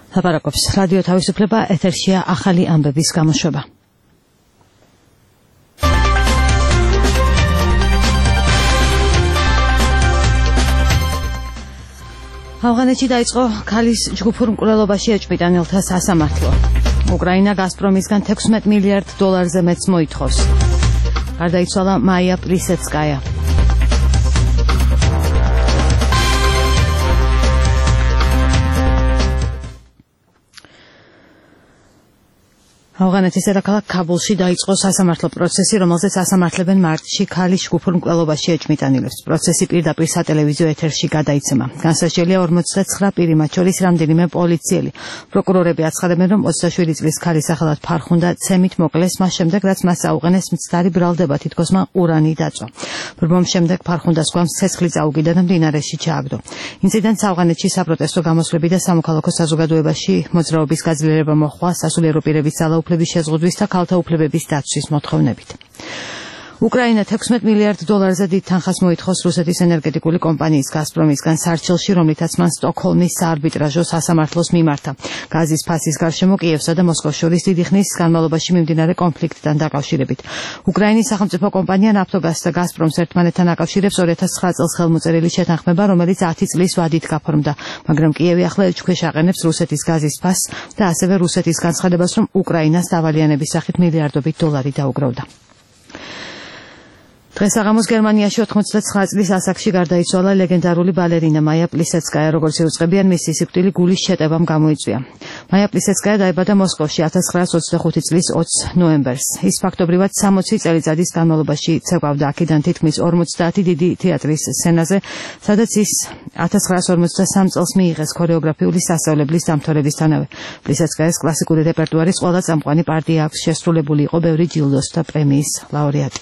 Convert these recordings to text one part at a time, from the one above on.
ლაპარაკობს რადიო თავისუფლება, ეთერშია ახალი ამბების გამოშვება. ავღანეთში დაიწყო ქალის ჯგუფურ მკვლელობაში ეჭვმიტანელთა სასამართლო. უკრაინა გაზპრომისგან $16 მილიარდ მეტს მოითხოვს. გარდაიცვალა მაია პლისეცკაია. ავღანეთის დედაქალაქ ქაბულში დაიწყო სასამართლო პროცესი, რომელზეც ასამართლებენ მარტში ქალის ჯგუფურ მკვლელობაში ეჭვმიტანილებს. პროცესი პირდაპირ სატელევიზიო ეთერში გადაიცემა. განსაჯელია 49 პირი, მათ შორის რამდენიმე პოლიციელი. პროკურორები აცხადებენ, რომ 27 წლის ქალი სახელად ფარხუნდა ცემით მოკლეს მას შემდეგ, რაც მას აუყენეს მცდარი ბრალდება, თითქოს მან ყურანი დაწვა. ბრბომის შემდეგ ფარხუნდას გვამს ცეცხლი წაუგიდა და მდინარეში ჩააგდო. ინციდენტს ავღანეთში საპროტესტო გამოსვლები და სამოქალაქო საზოგადოებაში მოძრაობის გაძლიერება მოჰყვა სასულიერო პირების ძალაუფლების შეზღუდვის და ქალთა უფლებების დაცვის მოთხოვნებით. უკრაინა $16 მილიარდ დიდ თანხას მოითხოვს რუსეთის ენერგეტიკული კომპანიის გაზპრომისგან სარჩელში, რომლითაც მან სტოკჰოლმის საარბიტრაჟო სასამართლოს მიმართა. გაზის ფასის გარშემო კიევსა და მოსკოვს შორის დიდი ხნის განმავლობაში მიმდინარე კონფლიქტთან დაკავშირებით. უკრაინის სახელმწიფო კომპანია ნაფტოგაზს და გაზპრომს ერთმანეთთან აკავშირებს 2009 წელს ხელმოწერილი შეთანხმება, რომელიც 10 წლის ვადით გაფორმდა, მაგრამ კიევი ახლა ეჭვქვეშ აყენებს რუსეთის გაზის ფასს და ასევე რუსეთის განცხადებას, რომ უკრაინას დავალიანების სახით მილიარდობით $. დაუგროვდა. დღეს საღამოს გერმანიაში 89 წლის ასაკში გარდაიცვალა ლეგენდარული ბალერინა მაია პლისეცკაია, როგორც იუწყებიან, მისი სიკვდილი გულის შეტევამ გამოიწვია. მაია პლისეცკაია დაიბადა მოსკოვში 1925 წლის 20 ნოემბერს. ის ფაქტობრივად 60 წელიწადის განმავლობაში ცეკვავდა აქედან თითქმის 50 დიდი თეატრის სცენაზე, სადაც ის 1953 წელს მიიღეს ქორეოგრაფიული სასწავლებლის დამთავრებისთანავე. პლისეცკაიას კლასიკური რეპერტუარის ყველა წამყვანი პარტია აქვს შესრულებული, იყო ბევრი ჯილდოს და პრემიის ლაურეატი.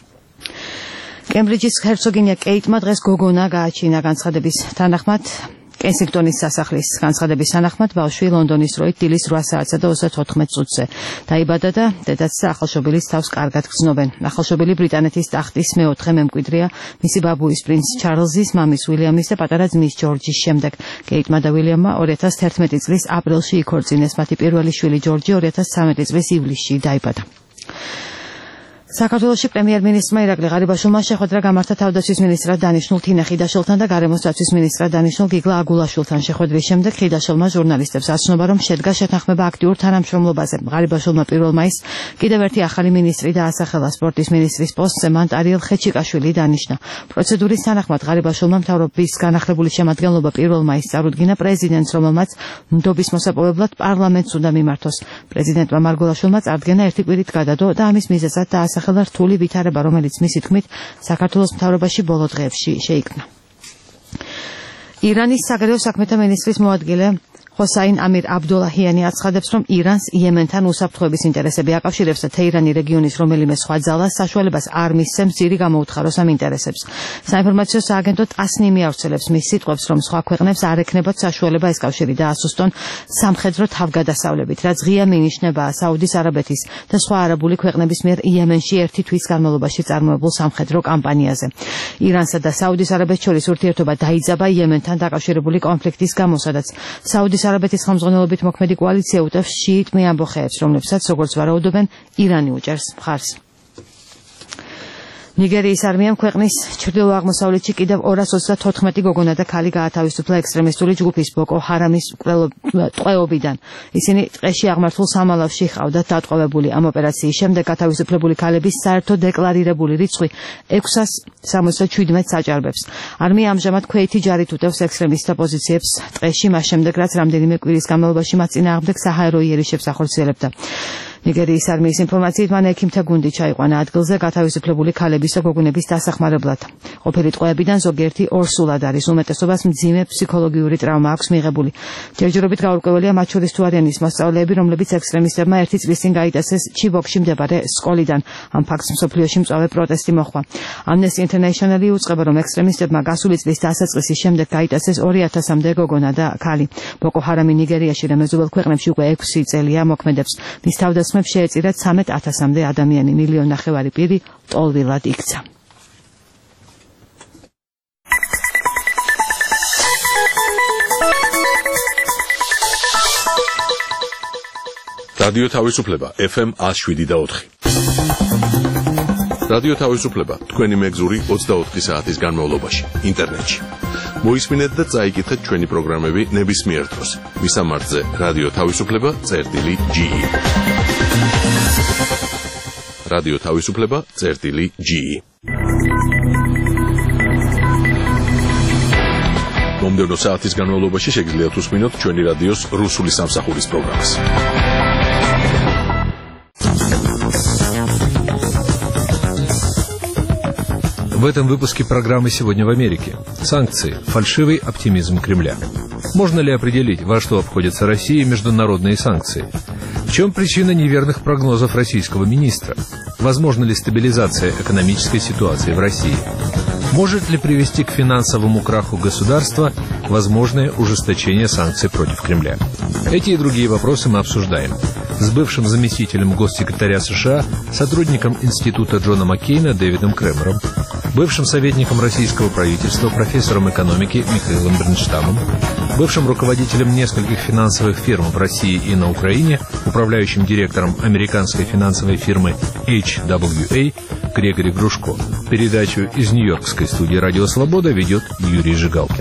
კემბრიჯის ჰერცოგინია კეიტმა დღეს გოგონა გააჩინა. განცხადების თანახმად კენსინგტონის სასახლის განცხადების თანახმად ბავშვი ლონდონის დროით დილის 8 საათსა და 34 წუთზე დაიბადა და დედაც და ახალშობილის თავს კარგად გრძნობენ. ახალშობილი ბრიტანეთის ტახტის მეოთხე მემკვიდრეა მისი ბაბუის პრინც ჩარლზის, მამის ვილიამის და პატარა ძმის ჯორჯის შემდეგ. კეიტმა და ვილიამმა 2011 წლის აპრილში იქორწინეს. მათი პირველი შვილი ჯორჯი 2013 წლის ივლისში დაიბადა. საქართველოში პრემიერ-მინისტრმა ირაკლი ღარიბაშვილმა შეხვედრა გამართა თავდაცვის მინისტრად დანიშნულ თინა ხიდაშვილთან და გარემოს დაცვის მინისტრად დანიშნულ გიგლა აგულაშვილთან. შეხვედრის შემდეგ ხიდაშვილმა ჟურნალისტებს აცნობა, რომ შედგა შეთანხმება აქტიურ თანამშრომლობაზე. ღარიბაშვილმა 1 მაისს კიდევ ერთი ახალი მინისტრი დაასახელა. სპორტის მინისტრის პოსტზე მან ტარიელ ხეჩიკაშვილი დანიშნა. პროცედურის თანახმად ღარიბაშვილმა მთავრობის განახლებული შემადგენლობა 1 მაისს წარუდგინა პრეზიდენტს, რომელმაც ნდობის მოსაპოვებლად პარლამენტს უნდა მიმართოს. პრეზიდენტმა მარგველაშვილმა წარდგენა ერთი კვირით გადადო და ამის მიზეზად დაასახელა რთული ვითარება, რომელიც მისი თქმით საქართველოს მთავრობაში ბოლო დღეებში შეიქმნა. ირანის საგარეო საქმეთა მინისტრის მოადგილე ჰოსაინ ამირ აბდულაჰიანი აცხადებს, რომ ირანს იემენთან უსაფრთხოების ინტერესები აკავშირებს და თეირანი რეგიონის რომელიმე სხვა ძალას საშუალებას არ მისცემს ძირი გამოუთხაროს ამ ინტერესებს. საინფორმაციო სააგენტო ტასნიმი ავრცელებს მის სიტყვებს, რომ სხვა ქვეყნებს არ ექნებათ საშუალება ეს კავშირი დაასუსტონ სამხედრო თავგადასავლებით, რაც ღია მინიშნებაა საუდის არაბეთის და სხვა არაბული ქვეყნების მიერ იემენში ერთი თვის განმავლობაში წარმოებულ სამხედრო კამპანიაზე. ირანსა და საუდის არაბეთს შორის ურთიერთობა დაიძაბა იემენთან დაკავშირებული კონფლიქტის გამო, სადაც საუდის არაბეთის ხელმძღვანელობით მოქმედი კოალიცია უტევს შიიტ მეამბოხეებს, რომლებსაც როგორც ვარაუდობენ, ირანი უჭერს მხარს. ნიგერიის არმიამ ქვეყნის ჩრდილო-აღმოსავლეთში კიდევ 234 გოგონა და ქალი გაათავისუფლა ექსტრემისტული ჯგუფის ბოკო ჰარამის ტყვეობიდან. ისინი ტყეში აღმართულ სამალავში ჰყავდათ დატყვევებული. ამ ოპერაციის შემდეგ გათავისუფლებული ქალების საერთო დეკლარირებული რიცხვი 677-ს აჭარბებს. არმია ამჟამად ქვეითი ჯარით უტევს ექსტრემისტთა პოზიციებს ტყეში, მას შემდეგ რაც რამდენიმე კვირის განმავლობაში მათ წინააღმდეგ საჰაერო იერიშებს ახორციელებდა. ნიგერიის არმიის ინფორმაციით მან ექიმთა გუნდი ჩაიყვანა ადგილზე გათავისუფლებული ქალების და გოგონების დასახმარებლად. ყოფილი ტყვეებიდან ზოგიერთი ორსულად არის, უმეტესობას მძიმე ფსიქოლოგიური ტრავმა აქვს მიღებული. ჯერჯერობით გაურკვეველია მათ შორის თუ არიან ის მოსწავლეები, რომლებიც ექსტრემისტებმა 1 წლის წინ გაიტაცეს ჩიბოქში მდებარე სკოლიდან. ამ ფაქტს მსოფლიოში მწვავე პროტესტი მოჰყვა. Amnesty International იუწყება, რომ ექსტრემისტებმა გასული წლის დასაწყისის შემდეგ გაიტაცეს 2000-მდე გოგონა და ქალი. ბოკო ჰარამი ნიგერიაში და მეზობელ ქვეყნებში უკვე 6 წელია მოქმედებს. მის თავდასხმებს შეეწირა 13,000-მდე ადამიანი, 1,5 მილიონი პირი ტოლვილად იქცა. რადიო თავისუფლება FM 107.4. რადიო თავისუფლება თქვენი მეგზური 24 საათის განმავლობაში ინტერნეტში. მოისმინეთ და წაიკითხეთ ჩვენი პროგრამები ნებისმიერ დროს. მისამართზე რადიო თავისუფლება.ge. რადიო თავისუფლება.ge. მომდევნო საათის განმავლობაში შეგიძლიათ უსმინოთ ჩვენი რადიოს რუსული სამსახურის პროგრამას. В этом выпуске программы «Сегодня в Америке». Санкции. Фальшивый оптимизм Кремля. Можно ли определить, во что обходятся России международные санкции? В чем причина неверных прогнозов российского министра? Возможна ли стабилизация экономической ситуации в России? Может ли привести к финансовому краху государства возможное ужесточение санкций против Кремля? Эти и другие вопросы мы обсуждаем с бывшим заместителем госсекретаря США, сотрудником Института Джона Маккейна Дэвидом Кремером, бывшим советником российского правительства, профессором экономики Михаилом Бернштамом, бывшим руководителем нескольких финансовых фирм в России и на Украине, управляющим директором американской финансовой фирмы HWA Григорий Грушко. Передачу из Нью-Йоркской студии «Радио Свобода» ведет Юрий Жигалкин.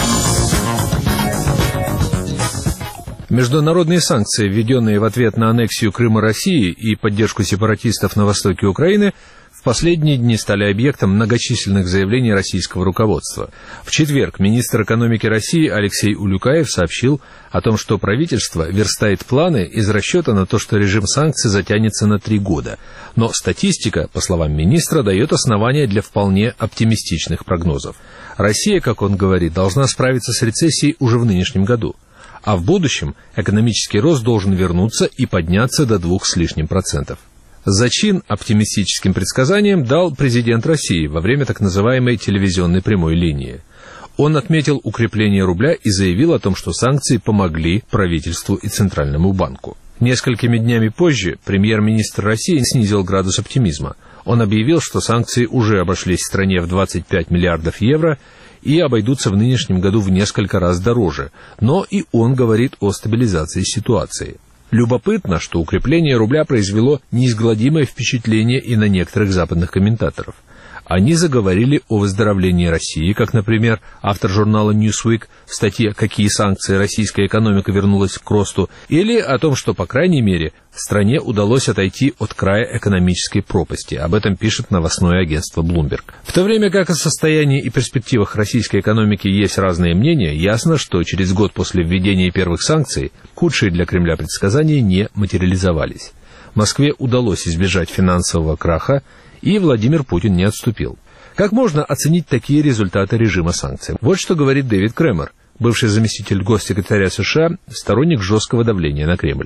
Международные санкции, введенные в ответ на аннексию Крыма России и поддержку сепаратистов на востоке Украины, в последние дни стали объектом многочисленных заявлений российского руководства. В четверг министр экономики России Алексей Улюкаев сообщил о том, что правительство верстает планы из расчета на то, что режим санкций затянется на 3 года. Но статистика, по словам министра, дает основания для вполне оптимистичных прогнозов. Россия, как он говорит, должна справиться с рецессией уже в нынешнем году. А в будущем экономический рост должен вернуться и подняться до 2 с лишним %. Зачин оптимистическим предсказаниям дал президент России во время так называемой телевизионной прямой линии. Он отметил укрепление рубля и заявил о том, что санкции помогли правительству и Центральному банку. Несколькими днями позже премьер-министр России снизил градус оптимизма. Он объявил, что санкции уже обошлись стране в 25 миллиардов евро и обойдутся в нынешнем году в несколько раз дороже, но и он говорит о стабилизации ситуации. Любопытно, что укрепление рубля произвело неизгладимое впечатление и на некоторых западных комментаторов. Они заговорили о выздоровлении России, как, например, автор журнала Newsweek в статье «Какие санкции российская экономика вернулась к росту», или о том, что, по крайней мере, стране удалось отойти от края экономической пропасти. Об этом пишет новостное агентство Bloomberg. В то время как о состоянии и перспективах российской экономики есть разные мнения, ясно, что через год после введения первых санкций худшие для Кремля предсказания не материализовались. Москве удалось избежать финансового краха, и Владимир Путин не отступил. Как можно оценить такие результаты режима санкций? Вот что говорит Дэвид Кремер, бывший заместитель госсекретаря США, сторонник жесткого давления на Кремль.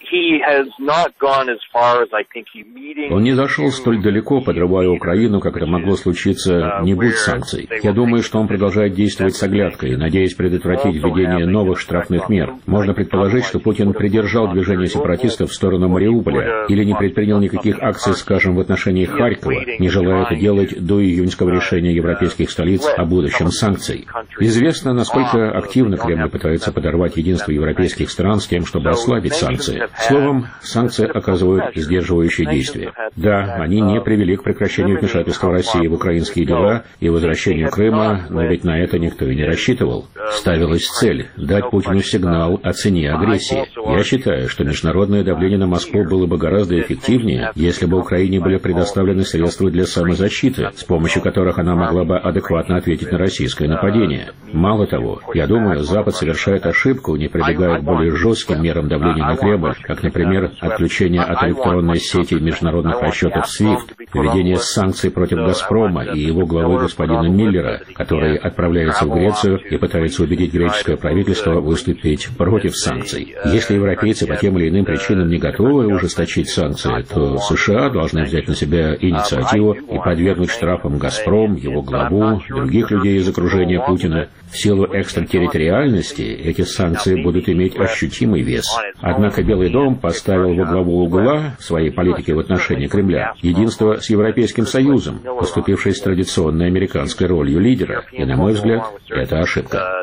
Он не зашел столь далеко, подрывая Украину, как это могло случиться, не будь санкций. Я думаю, что он продолжает действовать с оглядкой, надеясь предотвратить введение новых штрафных мер. Можно предположить, что Путин придержал движение сепаратистов в сторону Мариуполя или не предпринял никаких акций, скажем, в отношении Харькова, не желая это делать до июньского решения европейских столиц о будущем санкций. Известно, насколько активно Кремль пытается подорвать единство европейских стран с тем, чтобы ослабить санкции. Словом, санкции оказывают сдерживающее действие. Да, они не привели к прекращению вмешательства России в украинские дела и возвращению Крыма, но ведь на это никто и не рассчитывал. Ставилась цель – дать Путину сигнал о цене агрессии. Я считаю, что международное давление на Москву было бы гораздо эффективнее, если бы Украине были предоставлены средства для самозащиты, с помощью которых она могла бы адекватно ответить на российское нападение. Мало того, я думаю, Запад совершает ошибку, не прибегая к более жестким мерам давления на Кремль, как, например, отключение от электронной сети международных расчетов SWIFT, введение санкций против «Газпрома» и его главы господина Миллера, который отправляется в Грецию и пытается убедить греческое правительство выступить против санкций. Если европейцы по тем или иным причинам не готовы ужесточить санкции, то США должны взять на себя инициативу и подвергнуть штрафам «Газпром», его главу, других людей из окружения Путина. В силу экстратерриториальности эти санкции будут иметь ощутимый вес. Однако Белый дом поставил во главу угла своей политики в отношении Кремля единство с Европейским Союзом, поступивший с традиционной американской ролью лидера. И, на мой взгляд, это ошибка.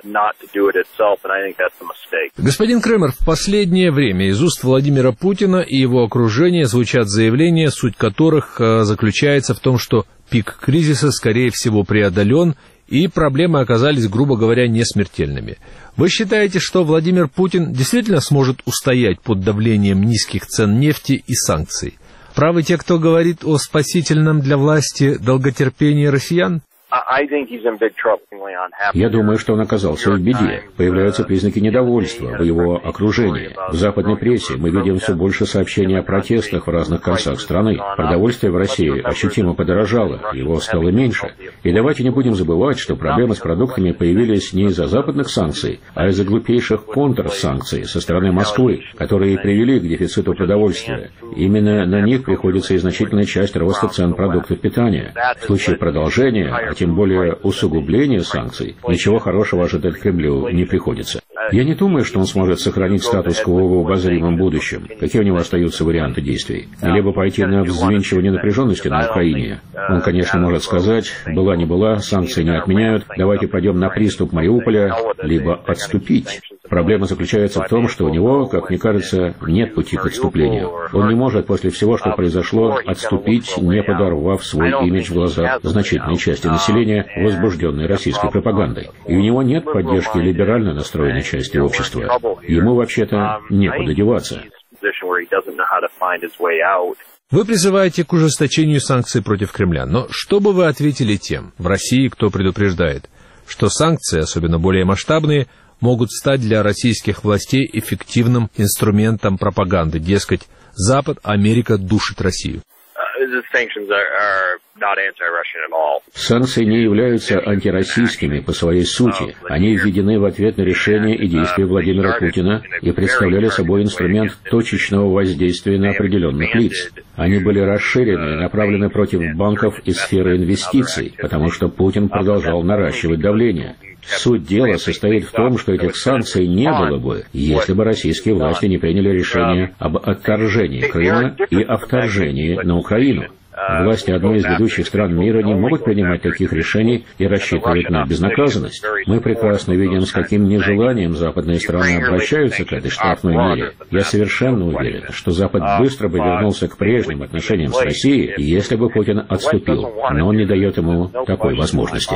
Господин Кремер, в последнее время из уст Владимира Путина и его окружения звучат заявления, суть которых заключается в том, что пик кризиса, скорее всего, преодолен, и проблемы оказались, грубо говоря, не смертельными. Вы считаете, что Владимир Путин действительно сможет устоять под давлением низких цен нефти и санкций? Правы те, кто говорит о спасительном для власти долготерпении россиян? Я думаю, что он оказался в беде. Появляются признаки недовольства в его окружении. В западной прессе мы видим все больше сообщений о протестах в разных концах страны. Продовольствие в России ощутимо подорожало, его стало меньше. И давайте не будем забывать, что проблемы с продуктами появились не из-за западных санкций, а из-за глупейших контрсанкций со стороны Москвы, которые привели к дефициту продовольствия. Именно на них приходится и значительная часть роста цен продуктов питания. В случае продолжения, тем более усугубления санкций, ничего хорошего ожидать Кремлю не приходится. Я не думаю, что он сможет сохранить статус-кво в обозримом будущем. Какие у него остаются варианты действий? Либо пойти на взвинчивание напряженности на Украине. Он, конечно, может сказать, была не была, санкции не отменяют, давайте пойдем на приступ Мариуполя, либо отступить. Проблема заключается в том, что у него, как мне кажется, нет пути к отступлению. Он не может после всего, что произошло, отступить, не подорвав свой имидж в глазах значительной части населения, возбужденной российской пропагандой. И у него нет поддержки либерально настроенной части общества. Ему вообще-то некуда деваться. Вы призываете к ужесточению санкций против Кремля, но что бы вы ответили тем в России, кто предупреждает, что санкции, особенно более масштабные, могут стать для российских властей эффективным инструментом пропаганды, дескать, Запад, Америка душит Россию? Санкции не являются антироссийскими по своей сути. Они введены в ответ на решения и действия Владимира Путина и представляли собой инструмент точечного воздействия на определенных лиц. Они были расширены и направлены против банков и сферы инвестиций, потому что Путин продолжал наращивать давление. Суть дела состоит в том, что этих санкций не было бы, если бы российские власти не приняли решение об отторжении Крыма и о вторжении на Украину. Власти одной из ведущих стран мира не могут принимать таких решений и рассчитывать на безнаказанность. Мы прекрасно видим, с каким нежеланием западные страны обращаются к этой штрафной мере. Я совершенно уверен, что Запад быстро бы вернулся к прежним отношениям с Россией, если бы Путин отступил, но он не дает ему такой возможности.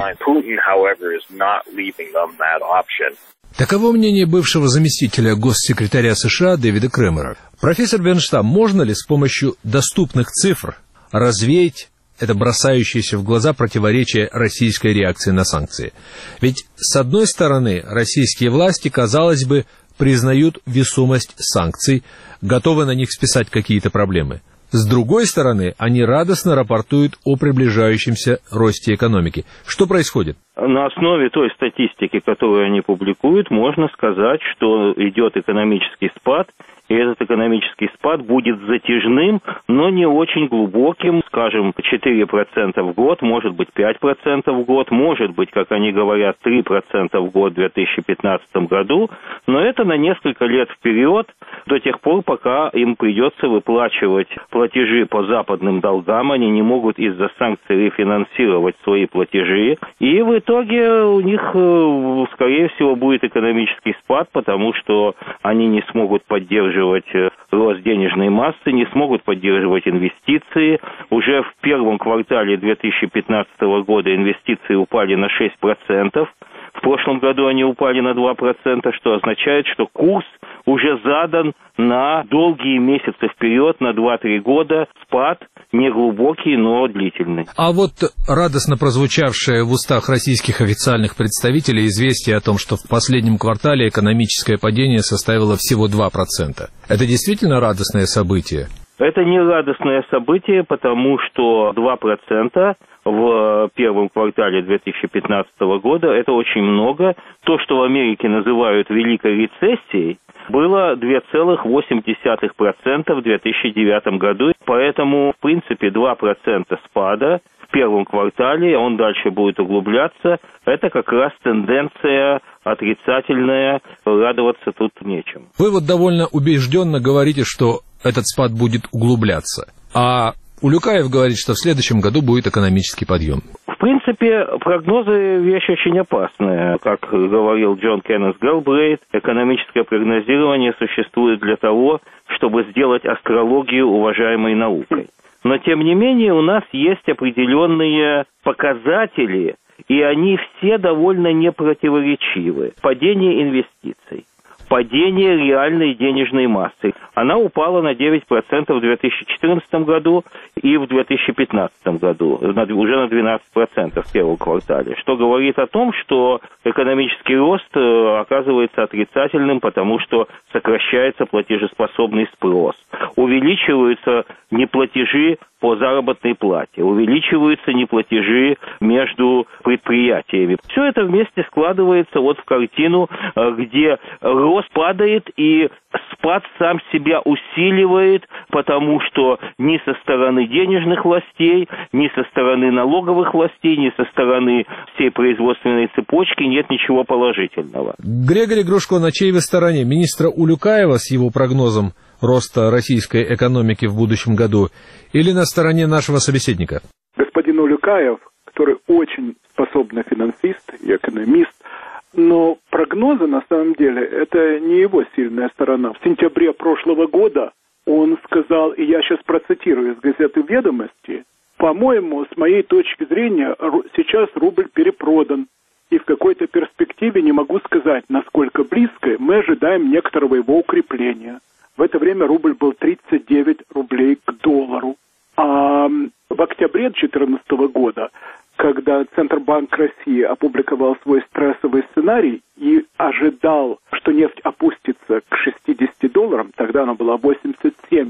Таково мнение бывшего заместителя госсекретаря США Дэвида Кремера. Профессор Бернштам, можно ли с помощью доступных цифр развеять это бросающееся в глаза противоречие российской реакции на санкции? Ведь, с одной стороны, российские власти, казалось бы, признают весомость санкций, готовы на них списать какие-то проблемы. С другой стороны, они радостно рапортуют о приближающемся росте экономики. Что происходит? На основе той статистики, которую они публикуют, можно сказать, что идет экономический спад, и этот экономический спад будет затяжным, но не очень глубоким, скажем, 4% в год, может быть 5% в год, может быть, как они говорят, 3% в год в 2015 году, но это на несколько лет вперед, до тех пор, пока им придется выплачивать платежи по западным долгам, они не могут из-за санкций рефинансировать свои платежи, и в итоге у них, скорее всего, будет экономический спад, потому что они не смогут поддерживать рост денежной массы, не смогут поддерживать инвестиции. Уже в первом квартале 2015 года инвестиции упали на 6%. В прошлом году они упали на 2%, что означает, что курс уже задан на долгие месяцы вперед, на 2-3 года. Спад не глубокий, но длительный. А вот радостно прозвучавшее в устах российских официальных представителей известие о том, что в последнем квартале экономическое падение составило всего 2%. Это действительно радостное событие? Это не радостное событие, потому что 2% в первом квартале 2015 года – это очень много. То, что в Америке называют великой рецессией, было 2,8% в 2009 году. Поэтому, в принципе, 2% спада в первом квартале, он дальше будет углубляться. Это как раз тенденция отрицательная, радоваться тут нечем. Вы вот довольно убежденно говорите, что этот спад будет углубляться. А Улюкаев говорит, что в следующем году будет экономический подъем. В принципе, прогнозы – вещь очень опасная. Как говорил Джон Кеннет Гэлбрейт, экономическое прогнозирование существует для того, чтобы сделать астрологию уважаемой наукой. Но, тем не менее, у нас есть определенные показатели, и они все довольно непротиворечивы. Падение инвестиций, падение реальной денежной массы. Она упала на 9% в 2014 году и в 2015 году, уже на 12% в первом квартале, что говорит о том, что экономический рост оказывается отрицательным, потому что сокращается платежеспособный спрос, увеличиваются неплатежи по заработной плате, увеличиваются неплатежи между предприятиями. Все это вместе складывается вот в картину, где рост падает и спад сам себя усиливает, потому что ни со стороны денежных властей, ни со стороны налоговых властей, ни со стороны всей производственной цепочки нет ничего положительного. Григорий Грушко, на чьей вы стороне? Министра Улюкаева с его прогнозом роста российской экономики в будущем году или на стороне нашего собеседника? Господин Улюкаев, который очень способный финансист и экономист, но прогнозы, на самом деле, это не его сильная сторона. В сентябре прошлого года он сказал, и я сейчас процитирую из газеты «Ведомости», по-моему, с моей точки зрения, сейчас рубль перепродан. И в какой-то перспективе, не могу сказать, насколько близко, мы ожидаем некоторого его укрепления. В это время рубль был 39 рублей к доллару. А в октябре 2014 года, когда Центробанк России опубликовал свой стрессовый сценарий и ожидал, что нефть опустится к $60, тогда она была $87,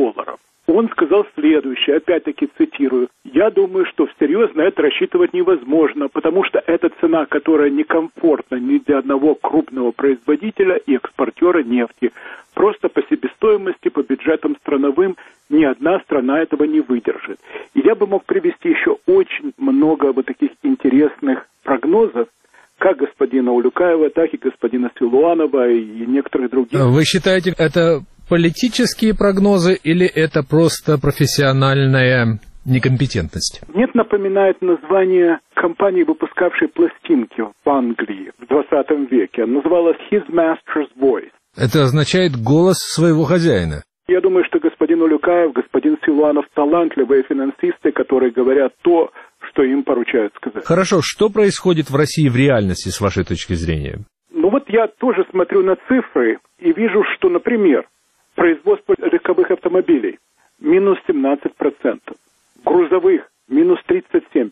он сказал следующее, опять-таки цитирую: «Я думаю, что всерьез на это рассчитывать невозможно, потому что это цена, которая некомфортна ни для одного крупного производителя и экспортера нефти. Просто по себестоимости, по бюджетам страновым ни одна страна этого не выдержит». И я бы мог привести еще очень много вот таких интересных прогнозов, как господина Улюкаева, так и господина Силуанова и некоторых других. Вы считаете, это политические прогнозы или это просто профессиональная некомпетентность? Нет, напоминает название компании, выпускавшей пластинки в Англии в 20 веке. Она называлась His Master's Voice. Это означает голос своего хозяина. Я думаю, что господин Улюкаев, господин Силуанов талантливые финансисты, которые говорят то, что им поручают сказать. Хорошо, что происходит в России в реальности, с вашей точки зрения? Ну вот я тоже смотрю на цифры и вижу, что, например, производство легковых автомобилей минус 17%, грузовых минус 37%,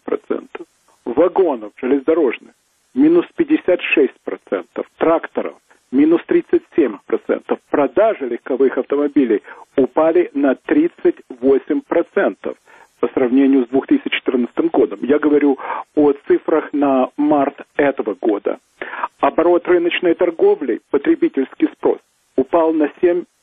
вагонов железнодорожных минус 56%, тракторов минус 37%. Продажи легковых автомобилей упали на 38% по сравнению с 2014 годом. Я говорю о цифрах на март этого года. Оборот рыночной торговли, потребительский спрос, упал на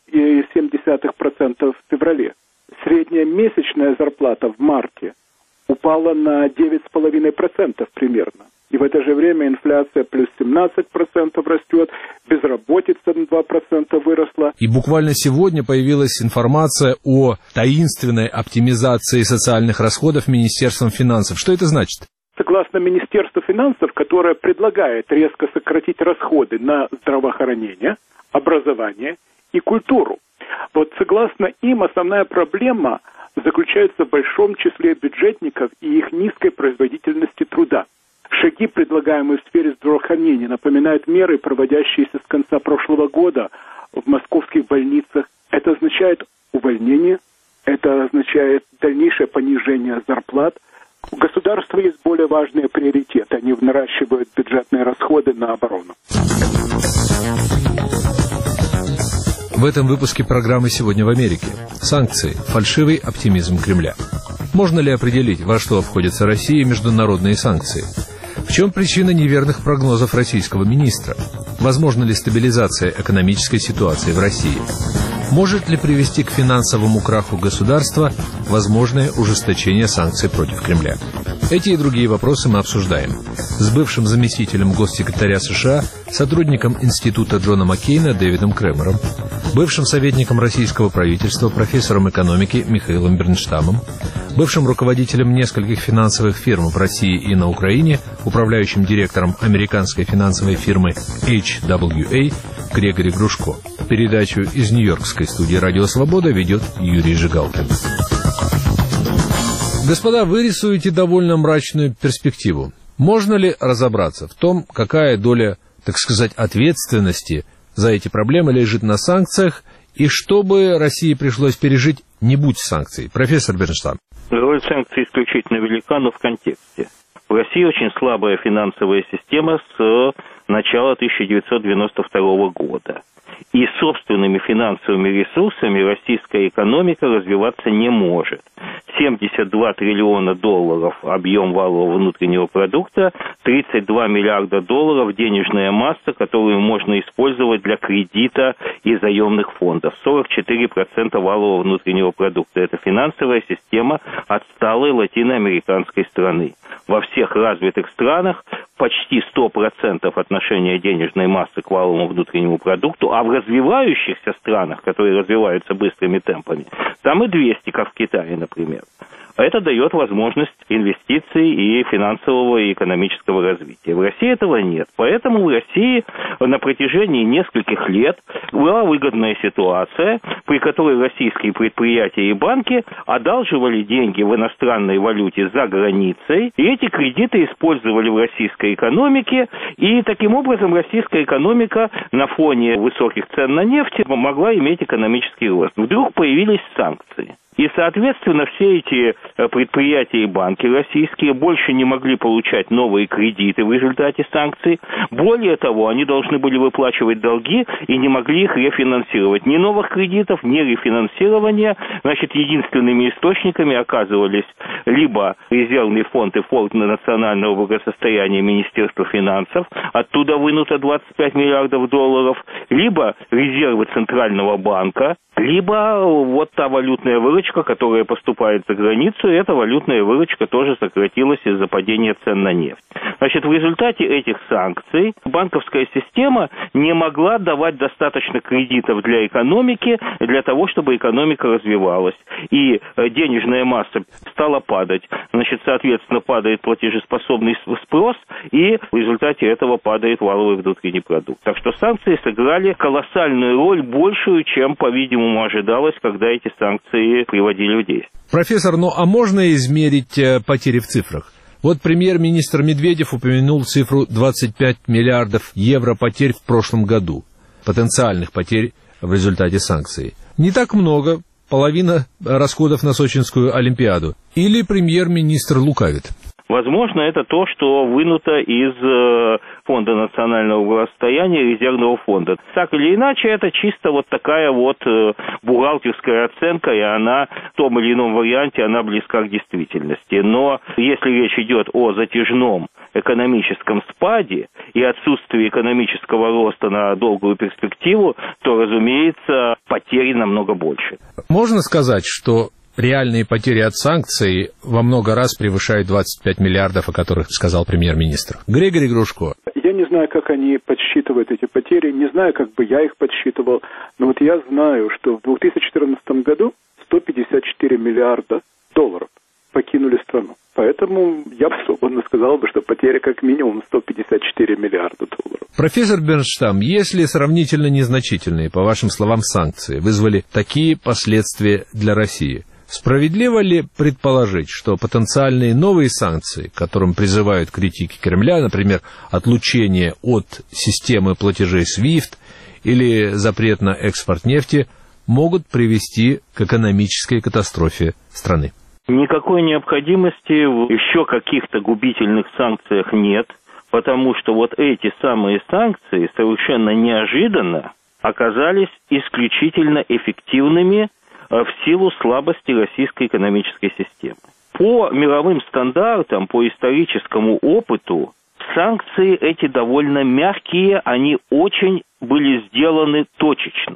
7,7% в феврале. Средняя месячная зарплата в марте упала на 9,5% примерно. И в это же время инфляция плюс 17% растет, безработица на 2% выросла. И буквально сегодня появилась информация о таинственной оптимизации социальных расходов Министерством финансов. Что это значит? Согласно Министерству финансов, которое предлагает резко сократить расходы на здравоохранение, образование и культуру. Вот согласно им, основная проблема заключается в большом числе бюджетников и их низкой производительности труда. Шаги, предлагаемые в сфере здравоохранения, напоминают меры, проводящиеся с конца прошлого года в московских больницах. Это означает увольнение, это означает дальнейшее понижение зарплат. У государства есть более важные приоритеты. Они наращивают бюджетные расходы на оборону. В этом выпуске программы «Сегодня в Америке». Санкции. Фальшивый оптимизм Кремля. Можно ли определить, во что обходится Россия и международные санкции? В чем причина неверных прогнозов российского министра? Возможна ли стабилизация экономической ситуации в России? Может ли привести к финансовому краху государства возможное ужесточение санкций против Кремля? Эти и другие вопросы мы обсуждаем с бывшим заместителем госсекретаря США, сотрудником Института Джона Маккейна Дэвидом Кремером, бывшим советником российского правительства, профессором экономики Михаилом Бернштамом, бывшим руководителем нескольких финансовых фирм в России и на Украине, управляющим директором американской финансовой фирмы HWA Грегори Грушко. Передачу из нью-йоркской студии «Радио Свобода» ведет Юрий Жигалкин. Господа, вы рисуете довольно мрачную перспективу. Можно ли разобраться в том, какая доля, так сказать, ответственности за эти проблемы лежит на санкциях, и что бы России пришлось пережить, не будь санкций? Профессор Бернштам. Роль санкций исключительно велика, но в контексте. В России очень слабая финансовая система с начала 1992 года. И собственными финансовыми ресурсами российская экономика развиваться не может. 72 триллиона долларов объем валового внутреннего продукта, 32 миллиарда долларов денежная масса, которую можно использовать для кредита и заемных фондов. 44% валового внутреннего продукта. Это финансовая система отсталой латиноамериканской страны. Во всех развитых странах почти 100% отношения денежной массы к валовому внутреннему продукту, а в развивающихся странах, которые развиваются быстрыми темпами, там и 200, как в Китае, например. Это дает возможность инвестиций и финансового и экономического развития. В России этого нет. Поэтому в России на протяжении нескольких лет была выгодная ситуация, при которой российские предприятия и банки одалживали деньги в иностранной валюте за границей, и эти кредиты использовали в российской экономике, и таким образом российская экономика на фоне высоких цен на нефть могла иметь экономический рост. Вдруг появились санкции. И, соответственно, все эти предприятия и банки российские больше не могли получать новые кредиты в результате санкций. Более того, они должны были выплачивать долги и не могли их рефинансировать. Ни новых кредитов, ни рефинансирования. Значит, единственными источниками оказывались либо резервный фонд и фонд национального благосостояния Министерства финансов, оттуда вынуто 25 миллиардов долларов, либо резервы Центрального банка, либо вот та валютная выручка, которая поступает за границу, и эта валютная выручка тоже сократилась из-за падения цен на нефть. Значит, в результате этих санкций банковская система не могла давать достаточно кредитов для экономики, для того, чтобы экономика развивалась. И денежная масса стала падать. Значит, соответственно, падает платежеспособный спрос, и в результате этого падает валовый внутренний продукт. Так что санкции сыграли колоссальную роль, большую, чем, по-видимому, ожидалось, когда эти санкции приводили в действие. Профессор, ну а можно измерить потери в цифрах? Вот премьер-министр Медведев упомянул цифру 25 миллиардов евро потерь в прошлом году, потенциальных потерь в результате санкций. Не так много, половина расходов на Сочинскую Олимпиаду. Или премьер-министр лукавит? Возможно, это то, что вынуто из Фонда национального благосостояния, резервного фонда. Так или иначе, это чисто вот такая вот бухгалтерская оценка, и она в том или ином варианте, она близка к действительности. Но если речь идет о затяжном экономическом спаде и отсутствии экономического роста на долгую перспективу, то, разумеется, потери намного больше. Можно сказать, что реальные потери от санкций во много раз превышают 25 миллиардов, о которых сказал премьер-министр. Грегори Грушко. Я не знаю, как они подсчитывают эти потери, не знаю, как бы я их подсчитывал, но вот я знаю, что в 2014 году 154 миллиарда долларов покинули страну. Поэтому я бы свободно сказал бы, что потери как минимум 154 миллиарда долларов. Профессор Бернштам, если сравнительно незначительные, по вашим словам, санкции вызвали такие последствия для России, справедливо ли предположить, что потенциальные новые санкции, к которым призывают критики Кремля, например, отлучение от системы платежей SWIFT или запрет на экспорт нефти, могут привести к экономической катастрофе страны? Никакой необходимости в еще каких-то губительных санкциях нет, потому что вот эти самые санкции совершенно неожиданно оказались исключительно эффективными в силу слабости российской экономической системы. По мировым стандартам, по историческому опыту, санкции эти довольно мягкие, они очень были сделаны точечно.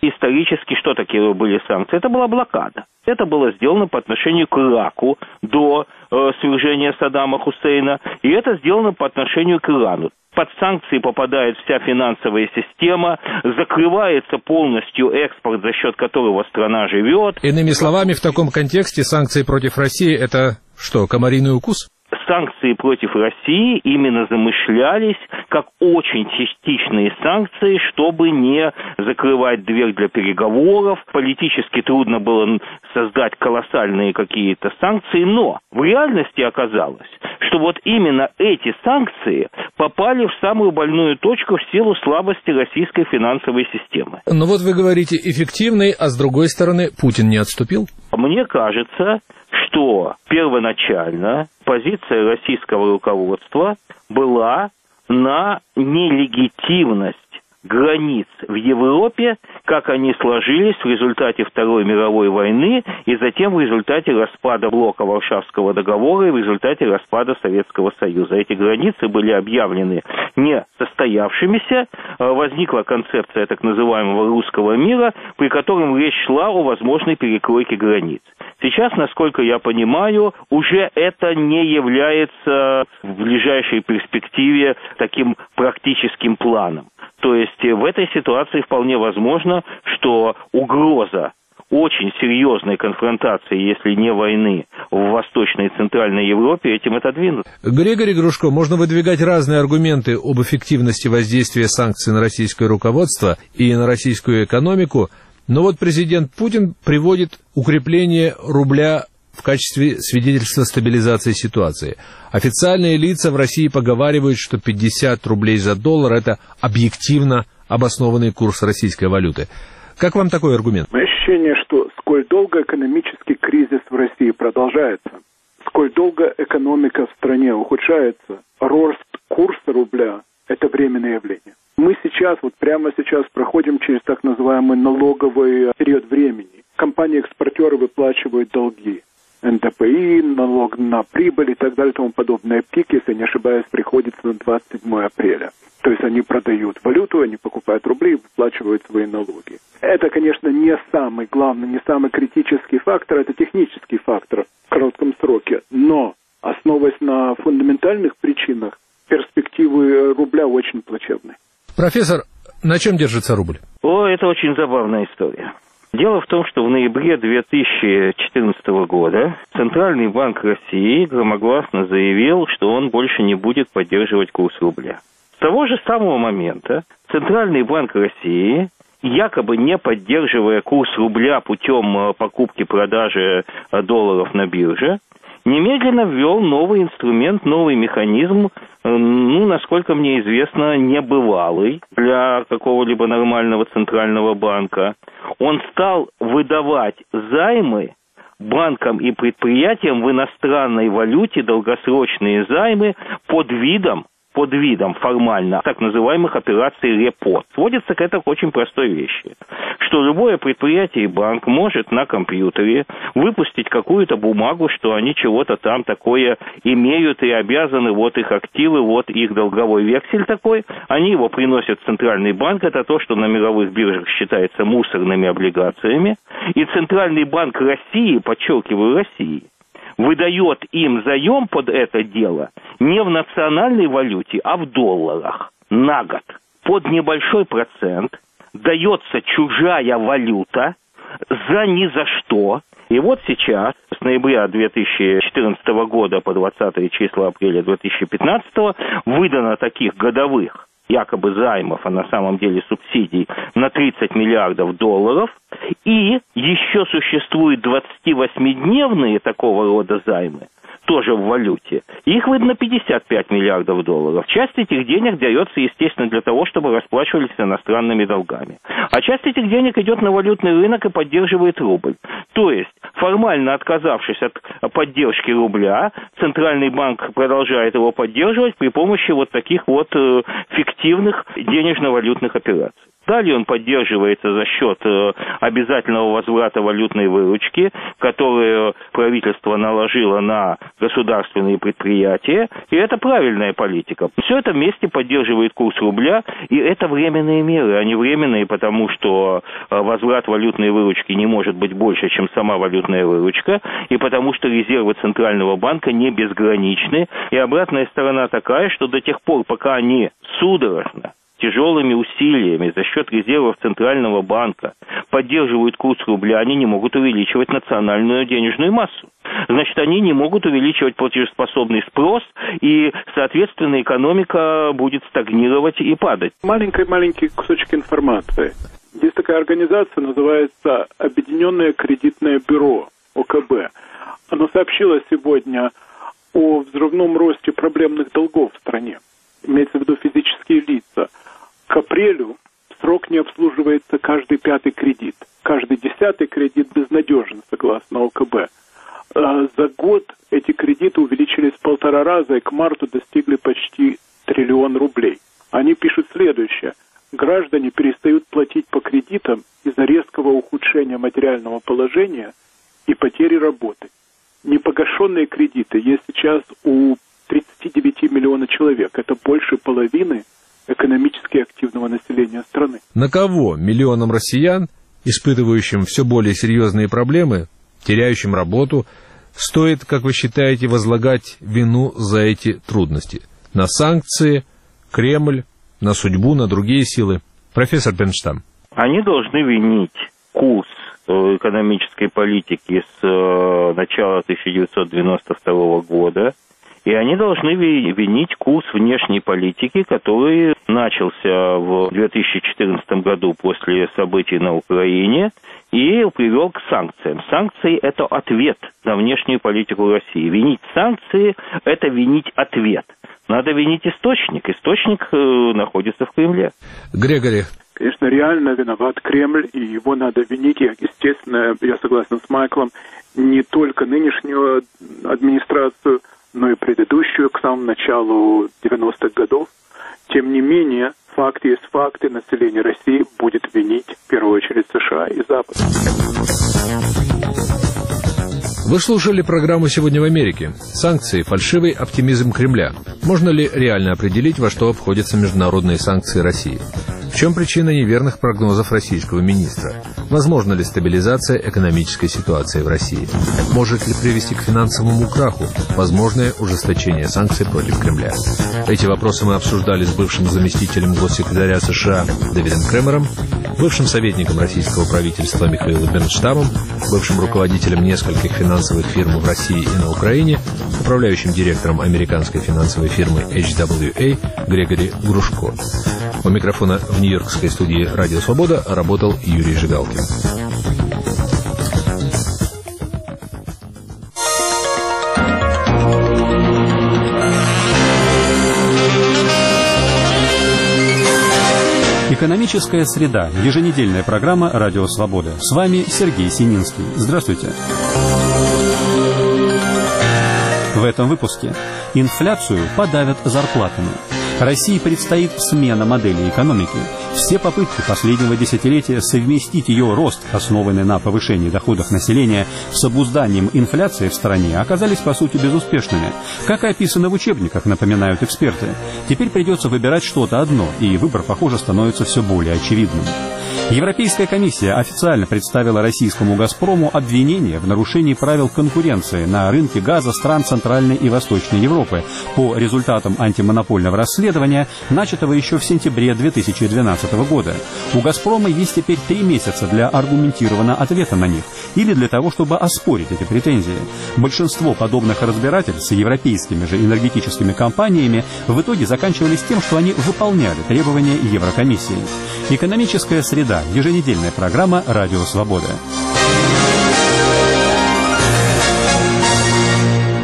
Исторически что такие были санкции? Это была блокада. Это было сделано по отношению к Ираку до свержения Саддама Хусейна, и это сделано по отношению к Ирану. Под санкции попадает вся финансовая система, закрывается полностью экспорт, за счет которого страна живет. Иными словами, в таком контексте санкции против России – это что, комариный укус? Санкции против России именно замышлялись как очень частичные санкции, чтобы не закрывать дверь для переговоров. Политически трудно было создать колоссальные какие-то санкции, но в реальности оказалось, что вот именно эти санкции попали в самую больную точку в силу слабости российской финансовой системы. Но вот вы говорите эффективный, а с другой стороны Путин не отступил? Мне кажется, что первоначально позиция российского руководства была на нелегитимность границ в Европе, как они сложились в результате Второй мировой войны и затем в результате распада блока Варшавского договора и в результате распада Советского Союза. Эти границы были объявлены несостоявшимися. Возникла концепция так называемого русского мира, при котором речь шла о возможной перекройке границ. Сейчас, насколько я понимаю, уже это не является в ближайшей перспективе таким практическим планом. То есть в этой ситуации вполне возможно, что угроза очень серьезной конфронтации, если не войны, в Восточной и Центральной Европе этим отодвинут. Григорий Грушко, можно выдвигать разные аргументы об эффективности воздействия санкций на российское руководство и на российскую экономику, но вот президент Путин приводит укрепление рубля в качестве свидетельства стабилизации ситуации. Официальные лица в России поговаривают, что 50 рублей за доллар – это объективно обоснованный курс российской валюты. Как вам такой аргумент? Ощущение, что сколь долго экономический кризис в России продолжается, сколь долго экономика в стране ухудшается, рост курса рубля – это временное явление. Мы сейчас, вот прямо сейчас проходим через так называемый налоговый период времени. Компании-экспортеры выплачивают долги. НДПИ, налог на прибыль и так далее и тому подобное. Пик, если не ошибаюсь, приходится на 27 апреля. То есть они продают валюту, они покупают рубли и выплачивают свои налоги. Это, конечно, не самый главный, не самый критический фактор, это технический фактор в коротком сроке. Но, основываясь на фундаментальных причинах, перспективы рубля очень плачевны. Профессор, на чем держится рубль? Это очень забавная история. Дело в том, что в ноябре 2014 года Центральный банк России громогласно заявил, что он больше не будет поддерживать курс рубля. С того же самого момента Центральный банк России, якобы не поддерживая курс рубля путем покупки-продажи долларов на бирже, немедленно ввел новый инструмент, новый механизм, насколько мне известно, небывалый для какого-либо нормального центрального банка. Он стал выдавать займы банкам и предприятиям в иностранной валюте, долгосрочные займы под видом формально так называемых операций репо. Сводится к этой очень простой вещи, что любое предприятие и банк может на компьютере выпустить какую-то бумагу, что они чего-то там такое имеют и обязаны, вот их активы, вот их долговой вексель такой, они его приносят в Центральный банк, это то, что на мировых биржах считается мусорными облигациями, и Центральный банк России, подчеркиваю, России, выдает им заем под это дело не в национальной валюте, а в долларах на год. Под небольшой процент дается чужая валюта за ни за что. И вот сейчас, с ноября 2014 года по 20 числа апреля 2015, выдано таких годовых якобы займов, а на самом деле субсидий на 30 миллиардов долларов, и еще существуют 28-дневные такого рода займы, тоже в валюте. Их выдано 55 миллиардов долларов. Часть этих денег дается, естественно, для того, чтобы расплачивались с иностранными долгами. А часть этих денег идет на валютный рынок и поддерживает рубль. То есть, формально отказавшись от поддержки рубля, Центральный банк продолжает его поддерживать при помощи вот таких вот фиктивных денежно-валютных операций. Далее он поддерживается за счет обязательного возврата валютной выручки, которую правительство наложило на государственные предприятия, и это правильная политика. Все это вместе поддерживает курс рубля, и это временные меры. Они временные, потому что возврат валютной выручки не может быть больше, чем сама валютная выручка, и потому что резервы Центрального банка не безграничны. И обратная сторона такая, что до тех пор, пока они судорожно, тяжелыми усилиями за счет резервов Центрального банка поддерживают курс рубля, они не могут увеличивать национальную денежную массу. Значит, они не могут увеличивать платежеспособный спрос, и, соответственно, экономика будет стагнировать и падать. Маленький кусочек информации. Есть такая организация, называется Объединенное кредитное бюро, ОКБ. Оно сообщило сегодня о взрывном росте проблемных долгов в стране. Имеется в виду физические лица. К апрелю в срок не обслуживается каждый 5-й кредит. Каждый 10-й кредит безнадежен, согласно ОКБ. За год эти кредиты увеличились в 1,5 раза и к марту достигли почти 1 000 000 000 рублей. Они пишут следующее. Граждане перестают платить по кредитам из-за резкого ухудшения материального положения и потери работы. Непогашенные кредиты есть сейчас у 39 миллионов человек. Это больше половины экономически активного населения страны. На кого миллионам россиян, испытывающим все более серьезные проблемы, теряющим работу, стоит, как вы считаете, возлагать вину за эти трудности? На санкции, Кремль, на судьбу, на другие силы? Профессор Бенштам. Они должны винить курс экономической политики с начала 1992 года, и они должны винить курс внешней политики, который начался в 2014 году после событий на Украине и привел к санкциям. Санкции – это ответ на внешнюю политику России. Винить санкции – это винить ответ. Надо винить источник. Источник находится в Кремле. Грегори. Конечно, реально виноват Кремль, и его надо винить. И, естественно, я согласен с Майклом, не только нынешнюю администрацию, но и предыдущую, к самому началу 90-х годов. Тем не менее, факты есть факты, население России будет винить в первую очередь США и Запад. Вы слушали программу «Сегодня в Америке». Санкции, фальшивый оптимизм Кремля. Можно ли реально определить, во что обходятся международные санкции России? В чем причина неверных прогнозов российского министра? Возможна ли стабилизация экономической ситуации в России? Может ли привести к финансовому краху возможное ужесточение санкций против Кремля? Эти вопросы мы обсуждали с бывшим заместителем госсекретаря США Дэвидом Кремером, бывшим советником российского правительства Михаилом Бернштамом, бывшим руководителем нескольких финансовых фирм в России и на Украине, управляющим директором американской финансовой фирмы HWA Грегори Грушко. У микрофона в нью-йоркской студии «Радио Свобода» работал Юрий Жигалкин. Экономическая среда. Еженедельная программа «Радио Свобода». С вами Сергей Сининский. Здравствуйте. В этом выпуске инфляцию подавят зарплатами. России предстоит смена модели экономики. Все попытки последнего десятилетия совместить ее рост, основанный на повышении доходов населения, с обузданием инфляции в стране оказались, по сути, безуспешными. Как и описано в учебниках, напоминают эксперты. Теперь придется выбирать что-то одно, и выбор, похоже, становится все более очевидным. Европейская комиссия официально представила российскому «Газпрому» обвинение в нарушении правил конкуренции на рынке газа стран Центральной и Восточной Европы по результатам антимонопольного расследования, начатого еще в сентябре 2012 года. У «Газпрома» есть теперь 3 месяца для аргументированного ответа на них или для того, чтобы оспорить эти претензии. Большинство подобных разбирательств с европейскими же энергетическими компаниями в итоге заканчивались тем, что они выполняли требования Еврокомиссии. Экономическая среда. Еженедельная программа «Радио Свобода».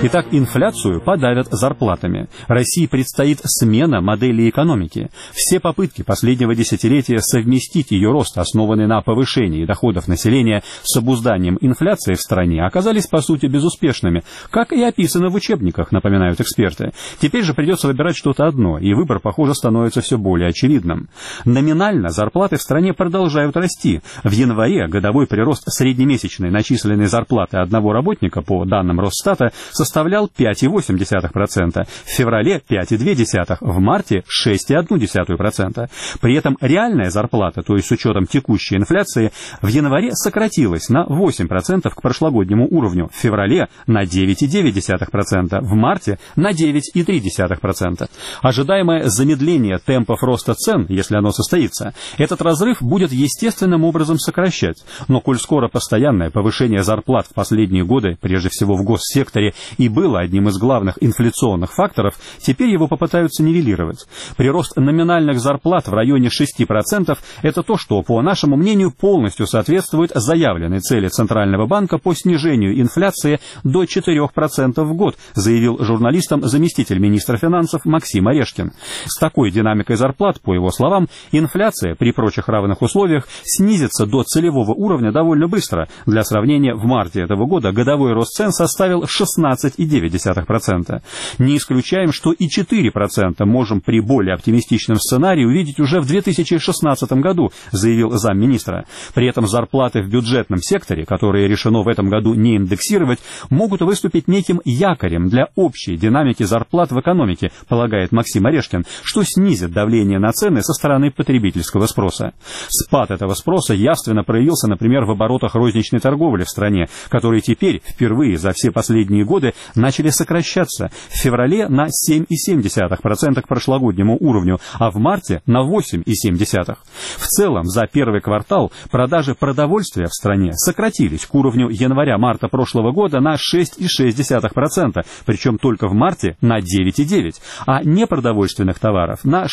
Итак, инфляцию подавят зарплатами. России предстоит смена модели экономики. Все попытки последнего десятилетия совместить ее рост, основанный на повышении доходов населения, с обузданием инфляции в стране, оказались, по сути, безуспешными, как и описано в учебниках, напоминают эксперты. Теперь же придется выбирать что-то одно, и выбор, похоже, становится все более очевидным. Номинально зарплаты в стране продолжают расти. В январе годовой прирост среднемесячной начисленной зарплаты одного работника, по данным Росстата, составлял 5,8%, в феврале 5,2%, в марте 6,1%. При этом реальная зарплата, то есть с учетом текущей инфляции, в январе сократилась на 8% к прошлогоднему уровню, в феврале на 9,9%, в марте на 9,3%. Ожидаемое замедление темпов роста цен, если оно состоится, этот разрыв будет естественным образом сокращать. Но коль скоро постоянное повышение зарплат в последние годы, прежде всего в госсекторе, и было одним из главных инфляционных факторов, теперь его попытаются нивелировать. Прирост номинальных зарплат в районе 6% – это то, что, по нашему мнению, полностью соответствует заявленной цели Центрального банка по снижению инфляции до 4% в год, заявил журналистам заместитель министра финансов Максим Орешкин. С такой динамикой зарплат, по его словам, инфляция при прочих равных условиях снизится до целевого уровня довольно быстро. Для сравнения, в марте этого года годовой рост цен составил 16,9%. Не исключаем, что и 4% можем при более оптимистичном сценарии увидеть уже в 2016 году, заявил замминистра. При этом зарплаты в бюджетном секторе, которые решено в этом году не индексировать, могут выступить неким якорем для общей динамики зарплат в экономике, полагает Максим Орешкин, что снизит давление на цены со стороны потребительского спроса. Спад этого спроса явственно проявился, например, в оборотах розничной торговли в стране, которые теперь впервые за все последние годы начали сокращаться. В феврале на 7,7% к прошлогоднему уровню, а в марте на 8,7%. В целом, за первый квартал продажи продовольствия в стране сократились к уровню января-марта прошлого года на 6,6%, причем только в марте на 9,9%, а непродовольственных товаров на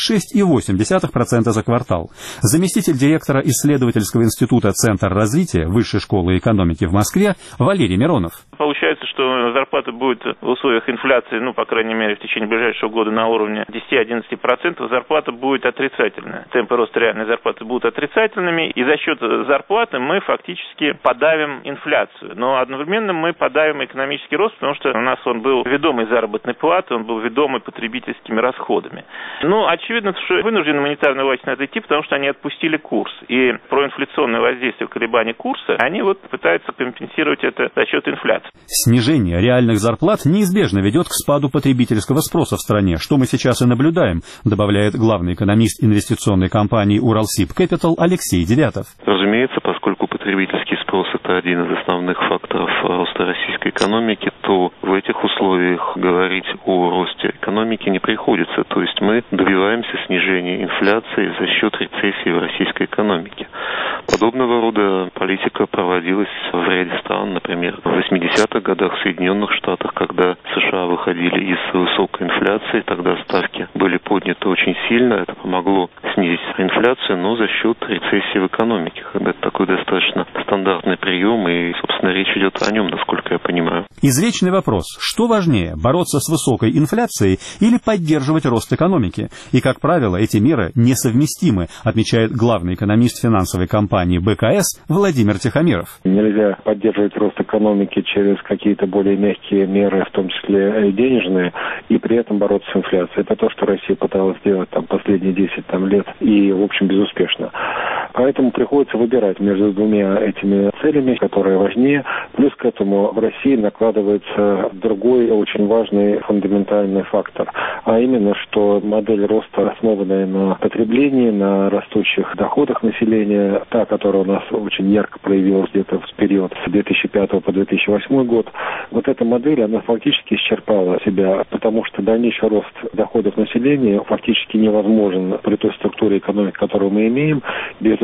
6,8% за квартал. Заместитель директора исследовательского института «Центр развития» Высшей школы экономики в Москве Валерий Миронов. Получается, что зарплата будет в условиях инфляции, по крайней мере, в течение ближайшего года на уровне 10-11%, зарплата будет отрицательная. Темпы роста реальной зарплаты будут отрицательными, и за счет зарплаты мы фактически подавим инфляцию. Но одновременно мы подавим экономический рост, потому что у нас он был ведомый заработной платой, он был ведомый потребительскими расходами. Очевидно, что вынуждены монетарные власти на это идти, потому что они отпустили курс. И проинфляционное воздействие колебаний курса, они пытаются компенсировать это за счет инфляции. Снижение реальных зарплат неизбежно ведет к спаду потребительского спроса в стране, что мы сейчас и наблюдаем, добавляет главный экономист инвестиционной компании «Уралсиб Кэпитал» Алексей Девятов. Разумеется, поскольку потребительский спрос – это один из основных факторов роста российской экономики, то в этих условиях говорить о росте экономики не приходится. То есть мы добиваемся снижения инфляции за счет рецессии в российской экономике. Подобного рода политика проводилась в ряде стран, например, в 80-х годах в Соединенных Штатах, когда США выходили из высокой инфляции, тогда ставки были подняты очень сильно, это помогло снизить инфляцию, но за счет рецессии в экономике. Это такой достаточно стандартный прием, и, собственно, речь идет о нем, насколько я понимаю. Извечный вопрос: что важнее, бороться с высокой инфляцией или поддерживать рост экономики? И, как правило, эти меры несовместимы, отмечает главный экономист финансовой компании БКС Владимир Тихомиров. Нельзя поддерживать рост экономики через какие-то более мягкие меры, в том числе денежные, и при этом бороться с инфляцией. Это то, что Россия пыталась сделать последние 10 лет, и, в общем, безуспешно. Поэтому приходится выбирать между двумя этими целями, которые важнее. Плюс к этому в России накладывается другой очень важный фундаментальный фактор, а именно, что модель роста, основанная на потреблении, на растущих доходах населения, та, которая у нас очень ярко проявилась где-то в период с 2005 по 2008 год, эта модель, она фактически исчерпала себя, потому что дальнейший рост доходов населения фактически невозможен при той структуре экономики, которую мы имеем, без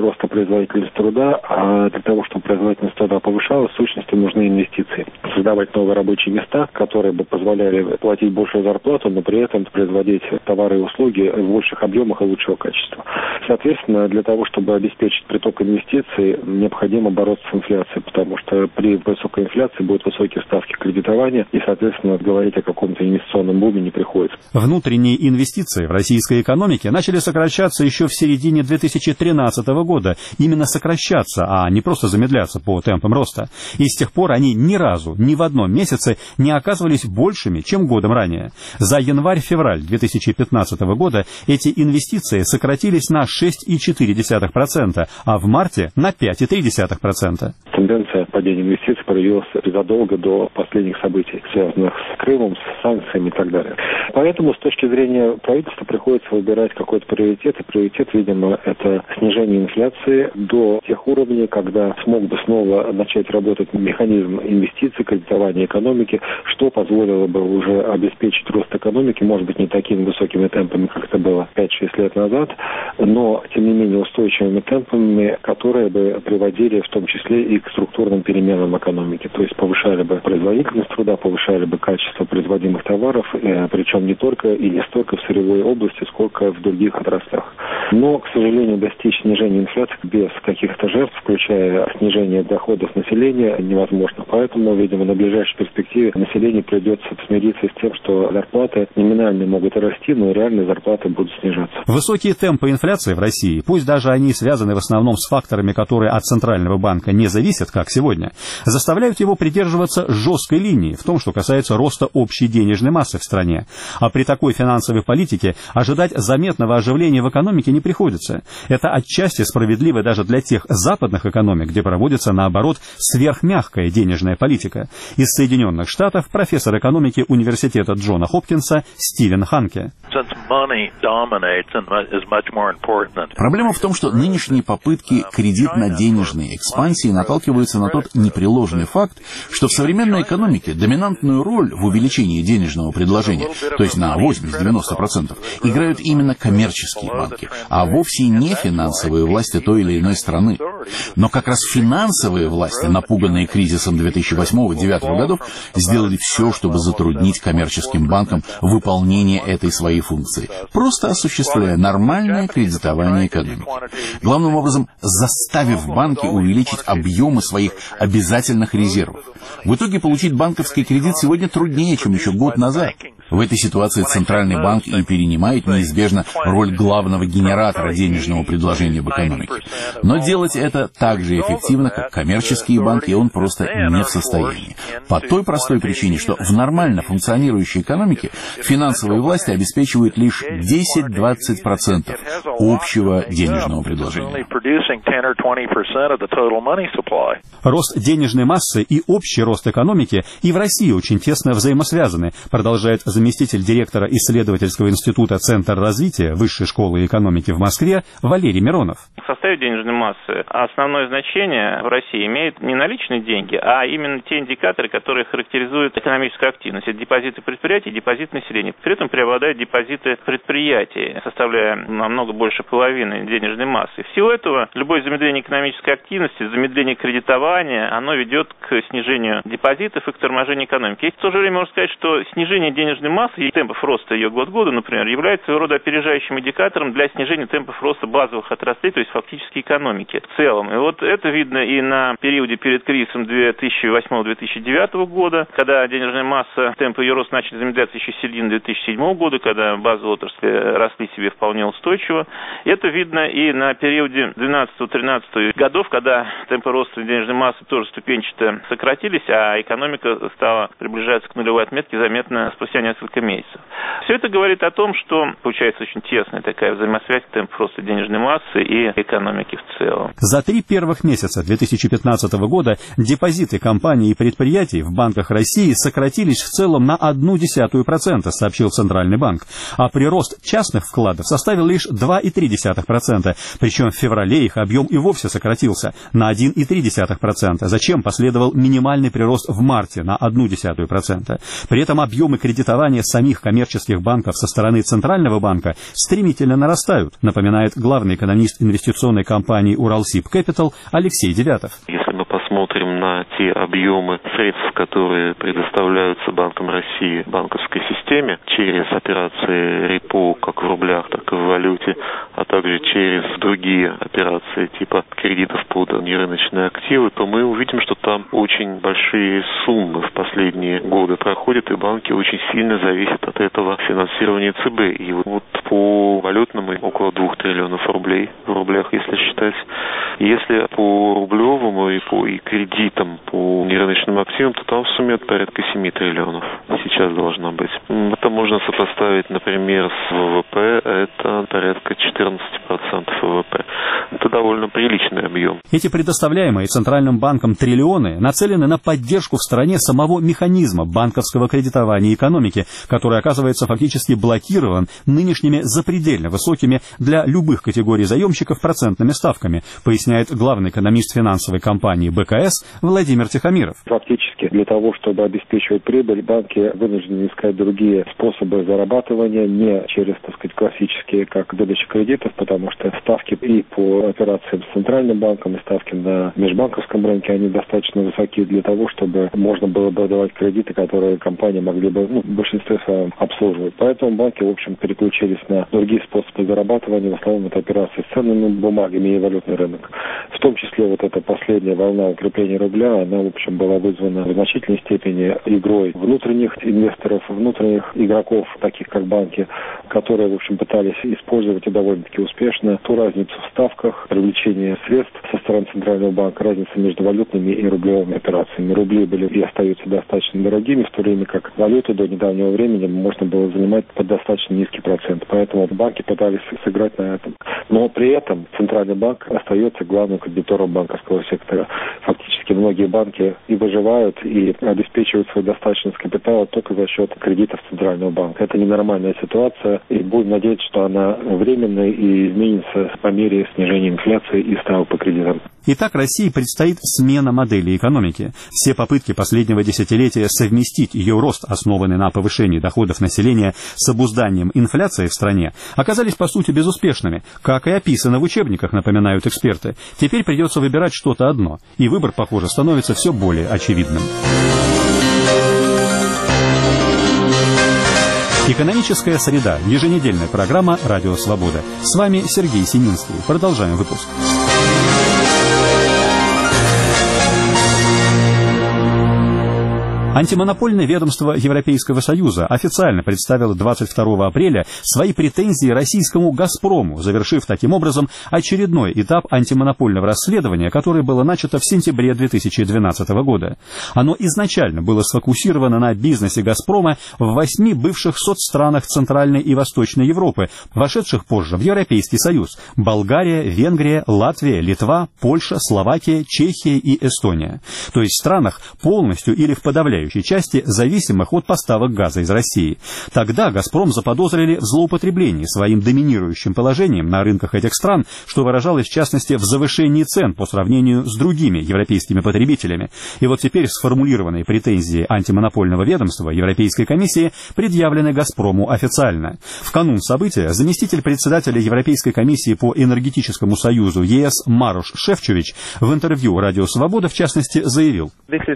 роста производительности труда, а для того, чтобы производительность труда повышалась, в сущности нужны инвестиции. Создавать новые рабочие места, которые бы позволяли платить большую зарплату, но при этом производить товары и услуги в больших объемах и лучшего качества. Соответственно, для того, чтобы обеспечить приток инвестиций, необходимо бороться с инфляцией, потому что при высокой инфляции будут высокие ставки кредитования, и, соответственно, говорить о каком-то инвестиционном буме не приходится. Внутренние инвестиции в российской экономике начали сокращаться еще в середине 2013 года. Именно сокращаться, а не просто замедляться по темпам роста. И с тех пор они ни разу, ни в одном месяце не оказывались большими, чем годом ранее. За январь-февраль 2015 года эти инвестиции сократились на 6,4%, а в марте на 5,3%. Тенденция падения инвестиций проявилась задолго до последних событий, связанных с Крымом, с санкциями и так далее. Поэтому с точки зрения правительства приходится выбирать какой-то приоритет, и приоритет, видимо, это снижение инфляции до тех уровней, когда смог бы снова начать работать механизм инвестиций, кредитования экономики, что позволило бы уже обеспечить рост экономики, может быть, не такими высокими темпами, как это было 5-6 лет назад, но, тем не менее, устойчивыми темпами, которые бы приводили в том числе и к структурным переменам экономики, то есть повышали бы производительность труда, повышали бы качество производимых товаров, причем не только и не столько в сырьевой области, сколько в других отраслях. Но, к сожалению, достичь снижения инфляции без каких-то жертв, включая снижение доходов населения, невозможно. Поэтому, видимо, на ближайшей перспективе населению придется смириться с тем, что зарплаты номинально могут расти, но реальные зарплаты будут снижаться. Высокие темпы инфляции в России, пусть даже они связаны в основном с факторами, которые от Центрального банка не зависят, как сегодня, заставляют его придерживаться жесткой линии в том, что касается роста общей денежной массы в стране. А при такой финансовой политике ожидать заметного оживления в экономике не приходится. Это отчасти справедливо даже для тех западных экономик, где проводится, наоборот, сверхмягкая денежная политика. Из Соединенных Штатов профессор экономики университета Джона Хопкинса Стивен Ханке. Проблема в том, что нынешние попытки кредитно-денежной экспансии наталкиваются на тот непреложный факт, что в современной экономике доминантную роль в увеличении денежного предложения, то есть на 80-90%, играют именно коммерческие банки, а вовсе не финансовые власти той или иной страны. Но как раз финансовые власти, напуганные кризисом 2008-2009 годов, сделали все, чтобы затруднить коммерческим банкам выполнение этой своей функции, просто осуществляя нормальное кредитование экономики. Главным образом, заставив банки увеличить объемы своих обязательных резервов. В итоге получить банковский кредит сегодня труднее, чем еще год назад. В этой ситуации Центральный банк и перенимает неизбежно роль главного генератора денежного предложения в экономике. Но делать это так же эффективно, как коммерческие банки, он просто не в состоянии. По той простой причине, что в нормально функционирующей экономике финансовые власти обеспечивают лишь 10-20% общего денежного предложения. Рост денежной массы и общий рост экономики и в России очень тесно взаимосвязаны, продолжает заместитель директора исследовательского института «Центр развития Высшей школы экономики в Москве» Валерий Миронов. В составе денежной массы основное значение в России имеют не наличные деньги, а именно те индикаторы, которые характеризуют экономическую активность. Это депозиты предприятий, депозиты населения. При этом преобладают депозиты предприятий, составляя намного больше половины денежной массы. В силу этого любое замедление экономической активности, замедление кредитования, оно ведет к снижению депозитов и к торможению экономики. И в то же время можно сказать, что снижение денежной массы и темпов роста ее год к году, например, является своего рода опережающим индикатором для снижения темпов роста базовых отраслей, то есть фактически экономики в целом. И вот это видно и на периоде перед кризисом 2008-2009 года, когда денежная масса, темпы ее роста начали замедляться еще с середины 2007 года, когда базовые отрасли росли себе вполне устойчиво. Это видно и на периоде 12-13 годов, когда темпы роста денежной массы тоже ступенчато сократились, а экономика стала приближаться к нулевой отметке заметно спустя несколько месяцев. Все это говорит о том, что получается очень тесная такая взаимосвязь темпов роста денежной массы и экономики в целом. За 3 первых месяца 2015 года депозиты компаний и предприятий в банках России сократились в целом на 0,1%, сообщил Центральный банк, а прирост частных вкладов составил лишь 2,3%, причем в феврале их объем и вовсе сократился на 1,3%, зачем последовал минимальный прирост в марте на 0,1%. При этом объемы кредитования самих коммерческих банков со стороны Центрального банка стремительно нарастают. растут, напоминает главный экономист инвестиционной компании «Уралсиб Capital» Алексей Девятов. Если мы посмотрим на те объемы средств, которые предоставляются Банком России банковской системе через операции репо как в рублях, так и в валюте, а также через другие операции типа кредитов под нерыночные активы, то мы увидим, что там очень большие суммы в последние годы проходят, и банки очень сильно зависят от этого финансирования ЦБ. И вот по валютному около 2 триллионов рублей, в рублях, если считать. Если по рублевому и по кредитам по нерыночным активам, то там в сумме порядка 7 триллионов сейчас должна быть. Это можно сопоставить, например, с ВВП, это порядка 14% ВВП. Это довольно приличный объем. Эти предоставляемые Центральным банком триллионы нацелены на поддержку в стране самого механизма банковского кредитования экономики, который оказывается фактически блокирован нынешними запредельно высокими для любых категорий заемщиков процентными ставками, поясняет главный экономист финансовой компании БКС Владимир Тихомиров. Фактически для того, чтобы обеспечивать прибыль, банки вынуждены искать другие способы зарабатывания, не через, так сказать, классические, как выдача кредитов, потому что ставки и по операциям с Центральным банком, и ставки на межбанковском рынке, они достаточно высоки для того, чтобы можно было бы давать кредиты, которые компании могли бы, в большинстве своем обслуживать. Поэтому банки, в общем, переключились на другие способы зарабатывания, в основном это операции с ценными бумагами и валютный рынок. В том числе вот эта последняя волна укрепления рубля, она, в общем, была вызвана в значительной степени игрой внутренних инвесторов, внутренних игроков, таких как банки, которые, в общем, пытались использовать и довольно-таки успешно ту разницу в ставках, привлечение средств со стороны Центрального банка, разница между валютными и рублевыми операциями. Рубли были и остаются достаточно дорогими, в то время как валюту до недавнего времени можно было занимать под достаточно низкий процент. Поэтому банки пытались сыграть на этом. Но при этом Центральный банк остается главным кредитором банковского сектора. Фактически многие банки и выживают, и обеспечивают свою достаточность капитала только за счет кредитов Центрального банка. Это ненормальная ситуация, и будем надеяться, что она временная и изменится по мере снижения инфляции и ставок по кредитам. Итак, России предстоит смена модели экономики. Все попытки последнего десятилетия совместить ее рост, основанный на повышении доходов населения, с обузданием инфляции в стране, оказались по сути безуспешными. Как и описано в учебниках, напоминают эксперты. Теперь придется выбирать что-то одно, и выбор, похоже, становится все более очевидным. Экономическая среда. Еженедельная программа «Радио Свобода». С вами Сергей Сининский. Продолжаем выпуск. Антимонопольное ведомство Европейского Союза официально представило 22 апреля свои претензии российскому «Газпрому», завершив таким образом очередной этап антимонопольного расследования, которое было начато в сентябре 2012 года. Оно изначально было сфокусировано на бизнесе «Газпрома» в 8 бывших соцстранах Центральной и Восточной Европы, вошедших позже в Европейский Союз – Болгария, Венгрия, Латвия, Литва, Польша, Словакия, Чехия и Эстония. То есть в странах, полностью или в подавляющей части зависимых от поставок газа из России. Тогда «Газпром» заподозрили в злоупотреблении своим доминирующим положением на рынках этих стран, что выражалось в частности в завышении цен по сравнению с другими европейскими потребителями. И вот теперь сформулированные претензии антимонопольного ведомства Европейской комиссии предъявлены «Газпрому» официально. В канун события заместитель председателя Европейской комиссии по энергетическому союзу ЕС Марош Шефчович в интервью «Радио Свобода» в частности заявил: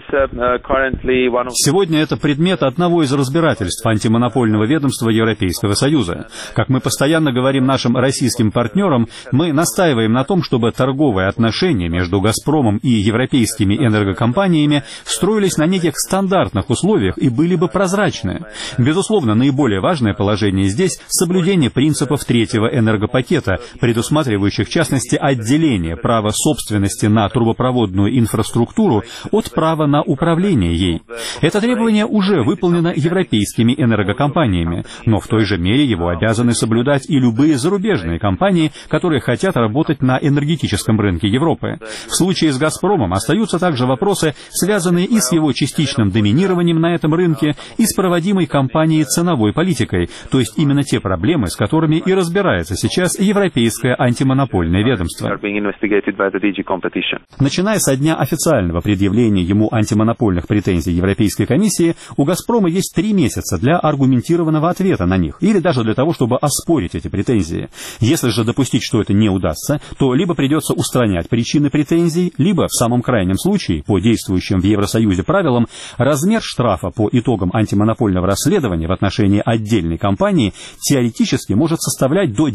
«Сегодня это предмет одного из разбирательств антимонопольного ведомства Европейского Союза. Как мы постоянно говорим нашим российским партнерам, мы настаиваем на том, чтобы торговые отношения между «Газпромом» и европейскими энергокомпаниями строились на неких стандартных условиях и были бы прозрачны. Безусловно, наиболее важное положение здесь — соблюдение принципов третьего энергопакета, предусматривающих в частности отделение права собственности на трубопроводную инфраструктуру от права на управление ей. Это требование уже выполнено европейскими энергокомпаниями, но в той же мере его обязаны соблюдать и любые зарубежные компании, которые хотят работать на энергетическом рынке Европы. В случае с «Газпромом» остаются также вопросы, связанные и с его частичным доминированием на этом рынке, и с проводимой компанией ценовой политикой, то есть именно те проблемы, с которыми и разбирается сейчас Европейское антимонопольное ведомство. Начиная со дня официального предъявления ему антимонопольных претензий Европейского Европейской комиссии, у «Газпрома» есть 3 месяца для аргументированного ответа на них, или даже для того, чтобы оспорить эти претензии. Если же допустить, что это не удастся, то либо придется устранять причины претензий, либо, в самом крайнем случае, по действующим в Евросоюзе правилам, размер штрафа по итогам антимонопольного расследования в отношении отдельной компании теоретически может составлять до 10%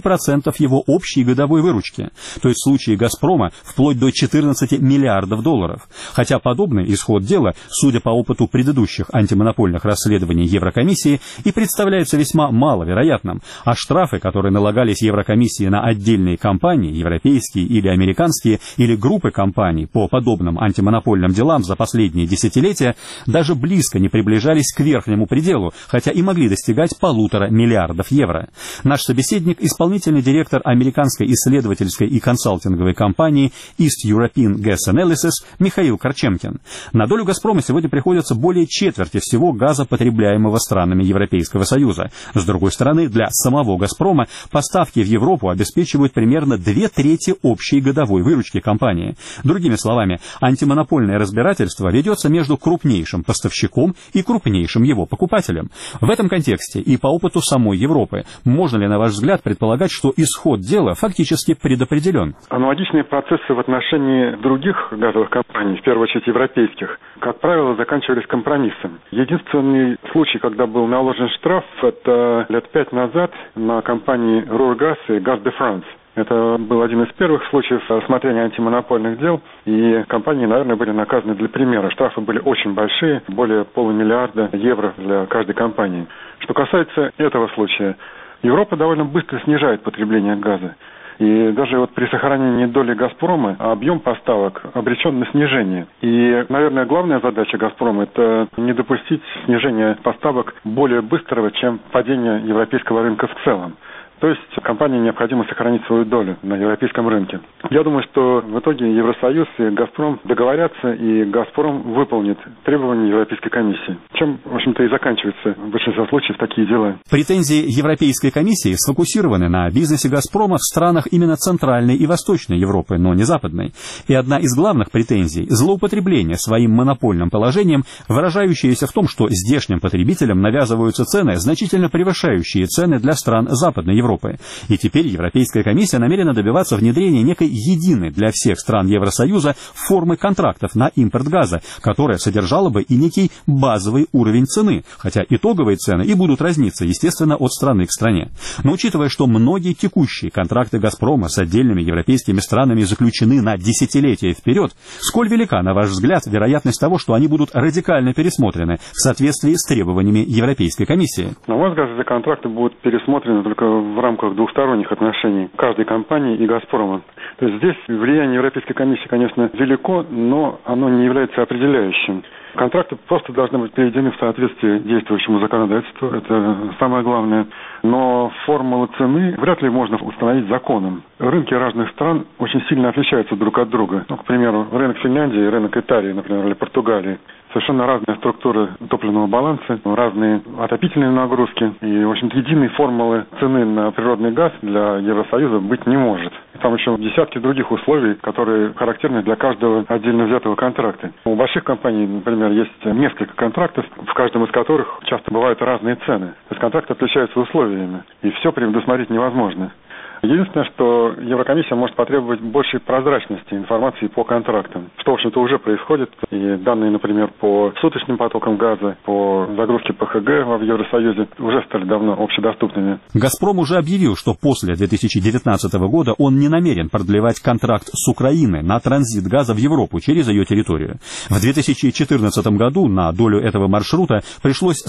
его общей годовой выручки, то есть в случае «Газпрома» вплоть до 14 миллиардов долларов. Хотя подобный исход дела, судя по опыту предыдущих антимонопольных расследований Еврокомиссии, и представляется весьма маловероятным, а штрафы, которые налагались Еврокомиссии на отдельные компании, европейские или американские, или группы компаний по подобным антимонопольным делам за последние десятилетия, даже близко не приближались к верхнему пределу, хотя и могли достигать 1,5 миллиарда евро. Наш собеседник – исполнительный директор американской исследовательской и консалтинговой компании East European Gas Analysis Михаил Корчемкин. На долю «Газпрома» сегодня приходится более четверти всего газа, потребляемого странами Европейского Союза. С другой стороны, для самого «Газпрома» поставки в Европу обеспечивают примерно 2/3 общей годовой выручки компании. Другими словами, антимонопольное разбирательство ведется между крупнейшим поставщиком и крупнейшим его покупателем. В этом контексте и по опыту самой Европы, можно ли, на ваш взгляд, предполагать, что исход дела фактически предопределен? Аналогичные процессы в отношении других газовых компаний, в первую очередь европейских, как правило, заканчивались компромиссом. Единственный случай, когда был наложен штраф, это лет 5 назад на компании «Рургаз» и «Газ де Франс». Это был один из первых случаев рассмотрения антимонопольных дел, и компании, наверное, были наказаны для примера. Штрафы были очень большие, более 500 миллиарда евро для каждой компании. Что касается этого случая, Европа довольно быстро снижает потребление газа. И даже вот при сохранении доли «Газпрома» объем поставок обречен на снижение. И, наверное, главная задача «Газпрома» – это не допустить снижения поставок более быстрого, чем падение европейского рынка в целом. То есть компании необходимо сохранить свою долю на европейском рынке. Я думаю, что в итоге Евросоюз и «Газпром» договорятся, и «Газпром» выполнит требования Европейской комиссии. Чем, в общем-то, и заканчиваются в большинстве случаев такие дела. Претензии Европейской комиссии сфокусированы на бизнесе «Газпрома» в странах именно Центральной и Восточной Европы, но не Западной. И одна из главных претензий – злоупотребление своим монопольным положением, выражающееся в том, что здешним потребителям навязываются цены, значительно превышающие цены для стран Западной Европы. И теперь Европейская комиссия намерена добиваться внедрения некой единой для всех стран Евросоюза формы контрактов на импорт газа, которая содержала бы и некий базовый уровень цены, хотя итоговые цены и будут разниться, естественно, от страны к стране. Но учитывая, что многие текущие контракты «Газпрома» с отдельными европейскими странами заключены на десятилетия вперед, сколь велика, на ваш взгляд, вероятность того, что они будут радикально пересмотрены в соответствии с требованиями Европейской комиссии? На мой взгляд, эти контракты будут пересмотрены только в рамках двухсторонних отношений каждой компании и «Газпрома». То есть здесь влияние Европейской комиссии, конечно, велико, но оно не является определяющим. Контракты просто должны быть приведены в соответствие действующему законодательству, это самое главное. Но формулы цены вряд ли можно установить законом. Рынки разных стран очень сильно отличаются друг от друга. Ну, к примеру, рынок Финляндии и рынок Италии, например, или Португалии. Совершенно разная структура топливного баланса, разные отопительные нагрузки. И, в общем-то, единой формулы цены на природный газ для Евросоюза быть не может. Там еще десятки других условий, которые характерны для каждого отдельно взятого контракта. У больших компаний, например, есть несколько контрактов, в каждом из которых часто бывают разные цены. То есть контракты отличаются условиями, и все предусмотреть невозможно. Единственное, что Еврокомиссия может потребовать большей прозрачности информации по контрактам, что, в общем-то, уже происходит. И данные, например, по суточным потокам газа, по загрузке ПХГ в Евросоюзе уже стали давно общедоступными. «Газпром» уже объявил, что после 2019 года он не намерен продлевать контракт с Украиной на транзит газа в Европу через ее территорию. В 2014 году на долю этого маршрута пришлось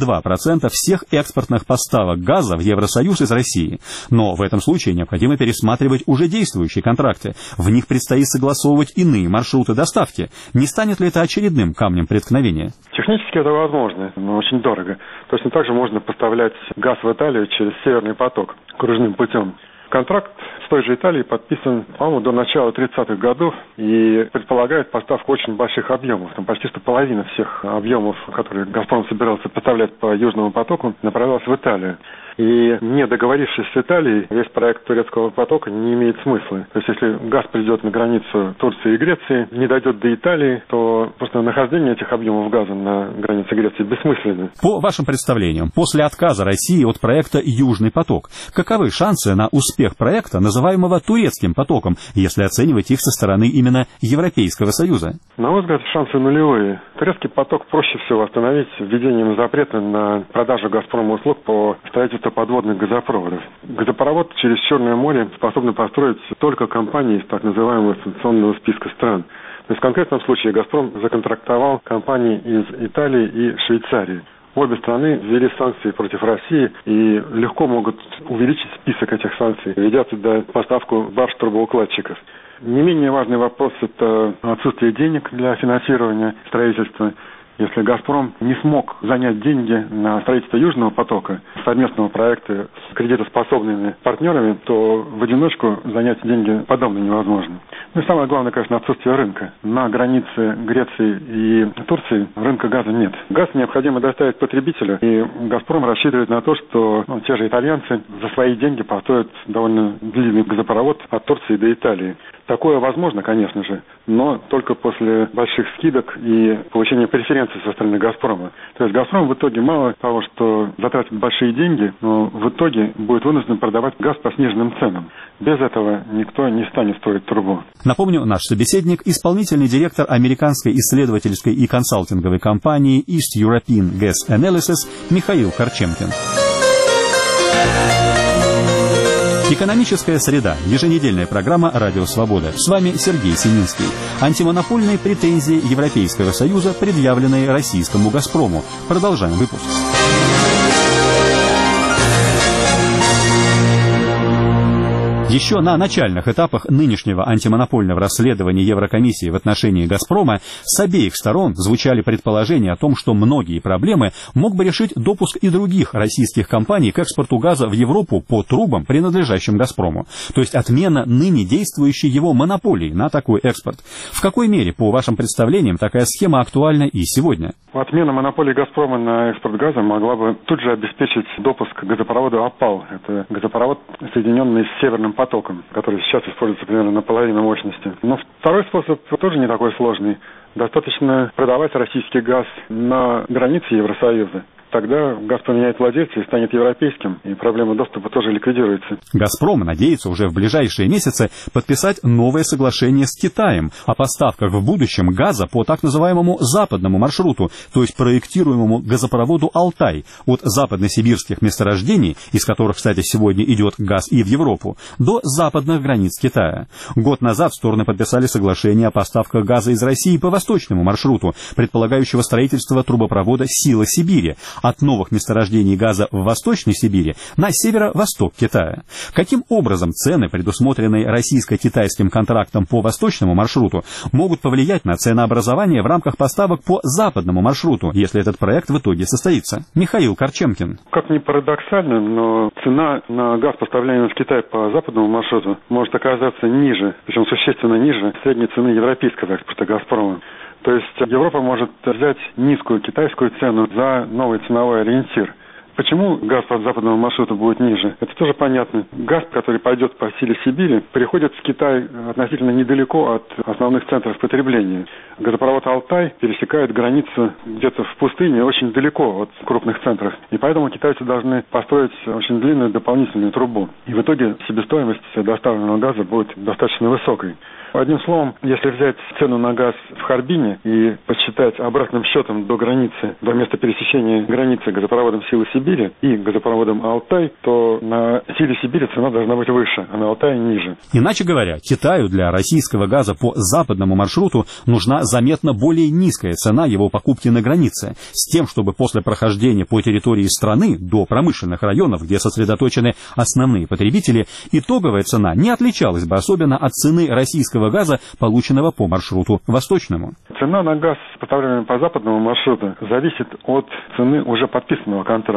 42% всех экспортных поставок газа в Евросоюз из России. Но в этом случае необходимо пересматривать уже действующие контракты. В них предстоит согласовывать иные маршруты доставки. Не станет ли это очередным камнем преткновения? Технически это возможно, но очень дорого. Точно так же можно поставлять газ в Италию через Северный поток кружным путем. Контракт с той же Италией подписан, по-моему, до начала 30-х годов и предполагает поставку очень больших объемов. Там почти что половина всех объемов, которые «Газпром» собирался поставлять по Южному потоку, направлялась в Италию. И не договорившись с Италией, весь проект турецкого потока не имеет смысла. То есть, если газ придет на границу Турции и Греции, не дойдет до Италии, то просто нахождение этих объемов газа на границе Греции бессмысленно. По вашим представлениям, после отказа России от проекта «Южный поток», каковы шансы на успех проекта, называемого турецким потоком, если оценивать их со стороны именно Европейского Союза? На мой взгляд, шансы нулевые. Турецкий поток проще всего остановить введением запрета на продажу «Газпрома» услуг по строительству подводных газопроводов. Газопровод через Черное море способны построить только компании из так называемого санкционного списка стран. То есть в конкретном случае «Газпром» законтрактовал компании из Италии и Швейцарии. Обе страны ввели санкции против России и легко могут увеличить список этих санкций, ведя туда поставку барж-трубоукладчиков. Не менее важный вопрос – это отсутствие денег для финансирования строительства. Если «Газпром» не смог занять деньги на строительство Южного потока, совместного проекта с кредитоспособными партнерами, то в одиночку занять деньги подобно невозможно. Ну и самое главное, конечно, отсутствие рынка. На границе Греции и Турции рынка газа нет. Газ необходимо доставить потребителю, и «Газпром» рассчитывает на то, что те же итальянцы за свои деньги построят довольно длинный газопровод от Турции до Италии. Такое возможно, конечно же, но только после больших скидок и получения преференций со стороны «Газпрома». То есть «Газпром» в итоге мало того, что затратит большие деньги, но в итоге будет вынужден продавать газ по сниженным ценам. Без этого никто не станет строить трубу. Напомню, наш собеседник – исполнительный директор американской исследовательской и консалтинговой компании East European Gas Analysis Михаил Корчемкин. Экономическая среда. Еженедельная программа «Радио Свобода». С вами Сергей Семинский. Антимонопольные претензии Европейского Союза, предъявленные российскому «Газпрому». Продолжаем выпуск. Еще на начальных этапах нынешнего антимонопольного расследования Еврокомиссии в отношении «Газпрома» с обеих сторон звучали предположения о том, что многие проблемы мог бы решить допуск и других российских компаний к экспорту газа в Европу по трубам, принадлежащим «Газпрому», то есть отмена ныне действующей его монополии на такой экспорт. В какой мере, по вашим представлениям, такая схема актуальна и сегодня? Отмена монополии «Газпрома» на экспорт газа могла бы тут же обеспечить допуск газопровода «Опал». Это газопровод, соединенный с Северным потоком, который сейчас используется примерно наполовину мощности. Но второй способ тоже не такой сложный. Достаточно продавать российский газ на границе Евросоюза. Тогда газ поменяет владельца и станет европейским, и проблема доступа тоже ликвидируется. «Газпром» надеется уже в ближайшие месяцы подписать новое соглашение с Китаем о поставках в будущем газа по так называемому западному маршруту, то есть проектируемому газопроводу «Алтай» от западносибирских месторождений, из которых, кстати, сегодня идет газ и в Европу, до западных границ Китая. Год назад стороны подписали соглашение о поставках газа из России по восточному маршруту, предполагающего строительство трубопровода «Сила Сибири» от новых месторождений газа в Восточной Сибири на северо-восток Китая. Каким образом цены, предусмотренные российско-китайским контрактом по восточному маршруту, могут повлиять на ценообразование в рамках поставок по западному маршруту, если этот проект в итоге состоится? Михаил Корчемкин. Как ни парадоксально, но цена на газ, поставляемый в Китай по западному маршруту, может оказаться ниже, причем существенно ниже средней цены европейского экспорта «Газпрома». То есть Европа может взять низкую китайскую цену за новый ценовой ориентир. Почему газ по западному маршруту будет ниже? Это тоже понятно. Газ, который пойдет по Силе Сибири, переходит в Китай относительно недалеко от основных центров потребления. Газопровод «Алтай» пересекает границу где-то в пустыне, очень далеко от крупных центров. И поэтому китайцы должны построить очень длинную дополнительную трубу. И в итоге себестоимость доставленного газа будет достаточно высокой. Одним словом, если взять цену на газ в Харбине и подсчитать обратным счетом до границы, до места пересечения границы газопроводом «Силы Сибири» и газопроводом «Алтай», то на «Силе Сибири» цена должна быть выше, а на «Алтае» ниже. Иначе говоря, Китаю для российского газа по западному маршруту нужна заметно более низкая цена его покупки на границе, с тем, чтобы после прохождения по территории страны до промышленных районов, где сосредоточены основные потребители, итоговая цена не отличалась бы особенно от цены российского газа, полученного по маршруту восточному. Цена на газ, поставляемый по западному маршруту, зависит от цены уже подписанного контракта.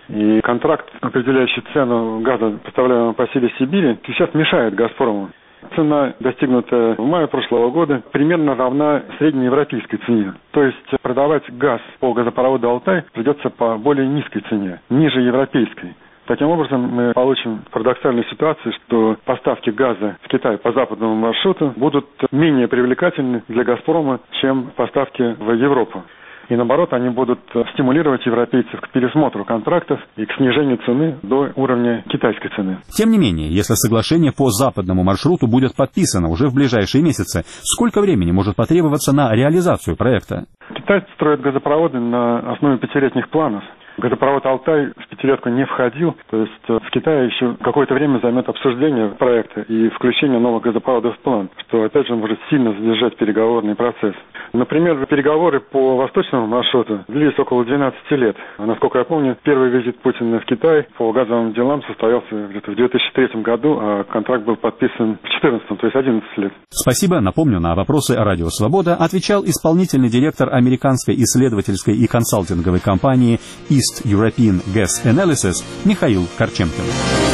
И контракт, определяющий цену газа, поставляемого по силе Сибири, сейчас мешает «Газпрому». Цена, достигнутая в мае прошлого года, примерно равна среднеевропейской цене. То есть продавать газ по газопроводу «Алтай» придется по более низкой цене, ниже европейской. Таким образом, мы получим парадоксальную ситуацию, что поставки газа в Китай по западному маршруту будут менее привлекательны для «Газпрома», чем поставки в Европу. И наоборот, они будут стимулировать европейцев к пересмотру контрактов и к снижению цены до уровня китайской цены. Тем не менее, если соглашение по западному маршруту будет подписано уже в ближайшие месяцы, сколько времени может потребоваться на реализацию проекта? Китай строит газопроводы на основе 5-летних планов. Газопровод «Алтай» в пятилетку не входил, то есть в Китае еще какое-то время займет обсуждение проекта и включение новых газопроводов в план, что опять же может сильно задержать переговорный процесс. Например, переговоры по восточному маршруту длились около 12 лет. А насколько я помню, первый визит Путина в Китай по газовым делам состоялся где-то в 2003 году, а контракт был подписан в 2014, то есть 11 лет. Спасибо. Напомню, на вопросы «Радио Свобода» отвечал исполнительный директор американской исследовательской и консалтинговой компании East European Gas Analysis Михаил Корченкин.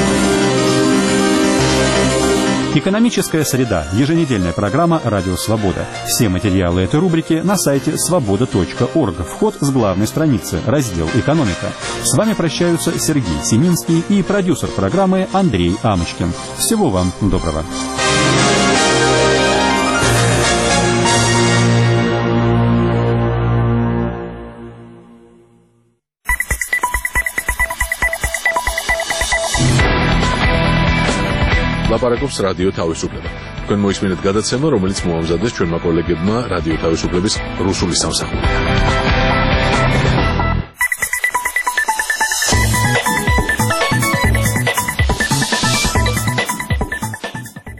Экономическая среда. Еженедельная программа «Радио Свобода». Все материалы этой рубрики на сайте svoboda.org. Вход с главной страницы. Раздел «Экономика». С вами прощаются Сергей Семинский и продюсер программы Андрей Амочкин. Всего вам доброго. ლაპარაკობს რადიო თავისუფლება. თქვენ მოისმინეთ გადაცემა, რომელიც მოამზადეს ჩვენმა კოლეგებმა რადიო თავისუფლების რუსული სამსახურიდან.